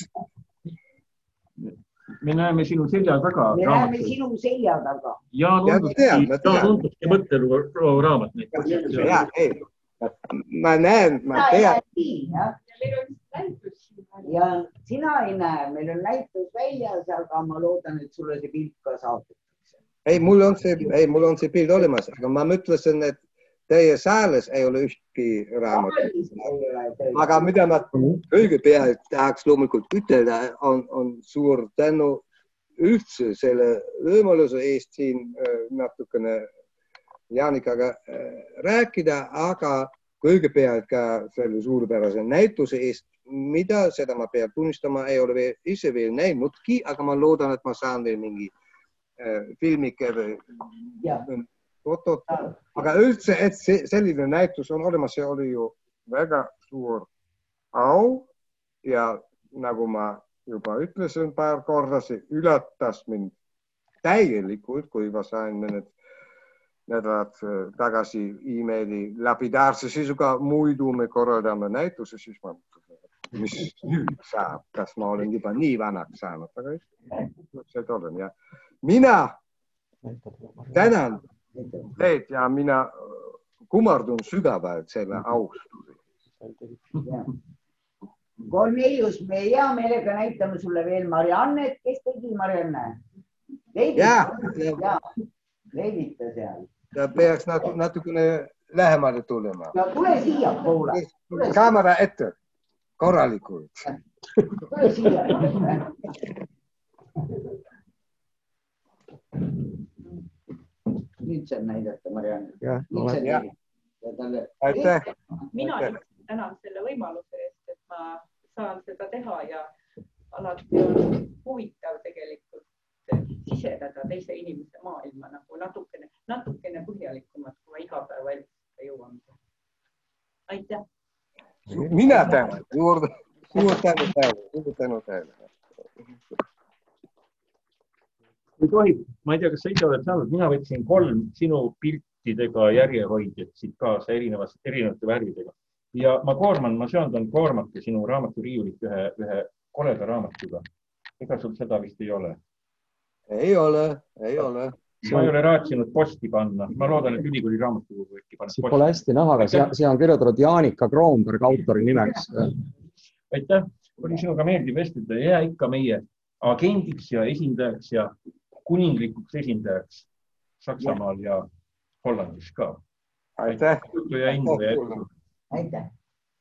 Me näeme sinu selja taga. Me näeme sinu selja taga. Jaan Untuski mõtteloo raamat. Ja, ei. Ma näen, ma tean. Ja sina ei näe, meil on näitus väljas, aga ma loodan, et sulle see pilt ka saadetakse. Ei, mul on see, ei, mul on see pilt olemas, aga ma mõtlesin, et teie saalis ei ole ühtki raamat. Aga mida ma kõigepealt tahaks loomulikult ütelda, on, on suur tänu üldse selle võimaluse eest siin natukene Jaanikaga rääkida, aga kõigepealt ka selle suurepärase näituse eest, mida, seda ma pean tunnistama, ei ole veel, ise veel näinudki, aga ma loodan, et ma saan veel mingi äh, filmike või fotot. Aga üldse, et see, selline näitus on olemas, see oli ju väga suur au ja nagu ma juba ütlesin paar korda, see üllatas mind täielikult, kui ma sain mõned nädalad tagasi e-maili lapidaarse sisuga, muidu me korraldame näituse, siis ma mis nüüd saab, kas ma olen juba nii vanaks saanud, aga seda olen ja mina tänan teid ja mina kummardun sügavalt selle austuse. Kornelius, me hea meelega näitame sulle veel Mariannet, kes tegi Marianne? Jaa, leevita seal. Ta peaks natukene lähemale tulema. Ja tule siia poole. Kaamera ette, korralikult. Tule siia. Nüüd saab näidata Marianne. Aitäh. Mina tänan selle võimaluse eest, et ma saan seda teha ja alati on huvitav tegelikult sisedada teise inimese maailma nagu natukene, natukene põhjalikumalt, kui ma iga päev välista jõuan. Aitäh! Mina tänan! Suur tänu tänu! Suur tänu tänu! Kui tohib, ma ei tea, kas sa ise oled saanud, mina võtsin kolm sinu piltidega järjehoidjad siit kaasa erinevast, erinevate värvidega. Ja ma koorman, ma söandan koormake sinu raamaturiiulit ühe, ühe koleda raamatuga. Ega sul seda vist ei ole? Ei ole, ei ole. Ma ei ole raatsinud posti panna. Ma loodan, et ülikooli raamatukogu äkki paneb posti. See pole hästi näha, aga see on kirjutatud Jaanika Kroonberg autori nimeks. Aitäh. Oli sinuga meeldib vestleda ja ikka meie agendiks ja esindajaks ja kuninglikuks esindajaks Saksamaal ja Hollandis ka. Aitäh. Aitäh.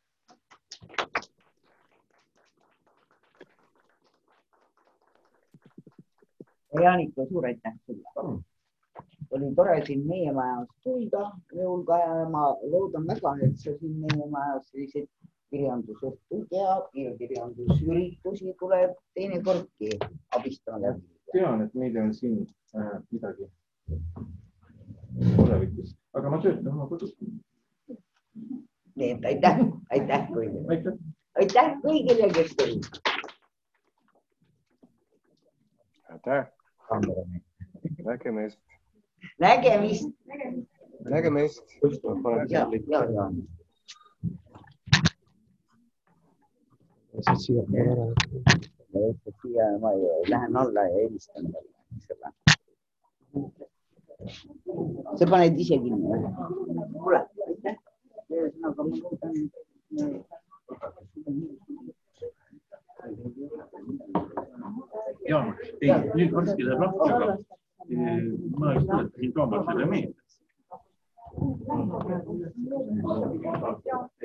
Jaanika, suur aitäh sulle. Oli tore siin meie majas tulda jõulga ja ma loodan väga, et sa siin meie majas sellised kirjandusõhtud ja kirjandusüritusi tuleb teinekordki abistama. Tean, et meile on siin äh, midagi olevikus, aga ma töötan oma kodus. Nii et aitäh, aitäh kõigile. Aitäh kõigile, kes tulid. Aitäh. Nägemist. Nägemist. Nägemist. Ja, ja, ja. Siia ma lähen alla ja helistan selle. Sa paned ise kinni. Kuule, aitäh. Aga ma loodan, Jaan, ei, nüüd varsti läheb lahti, aga ma tuletasin Toomas selle meelde.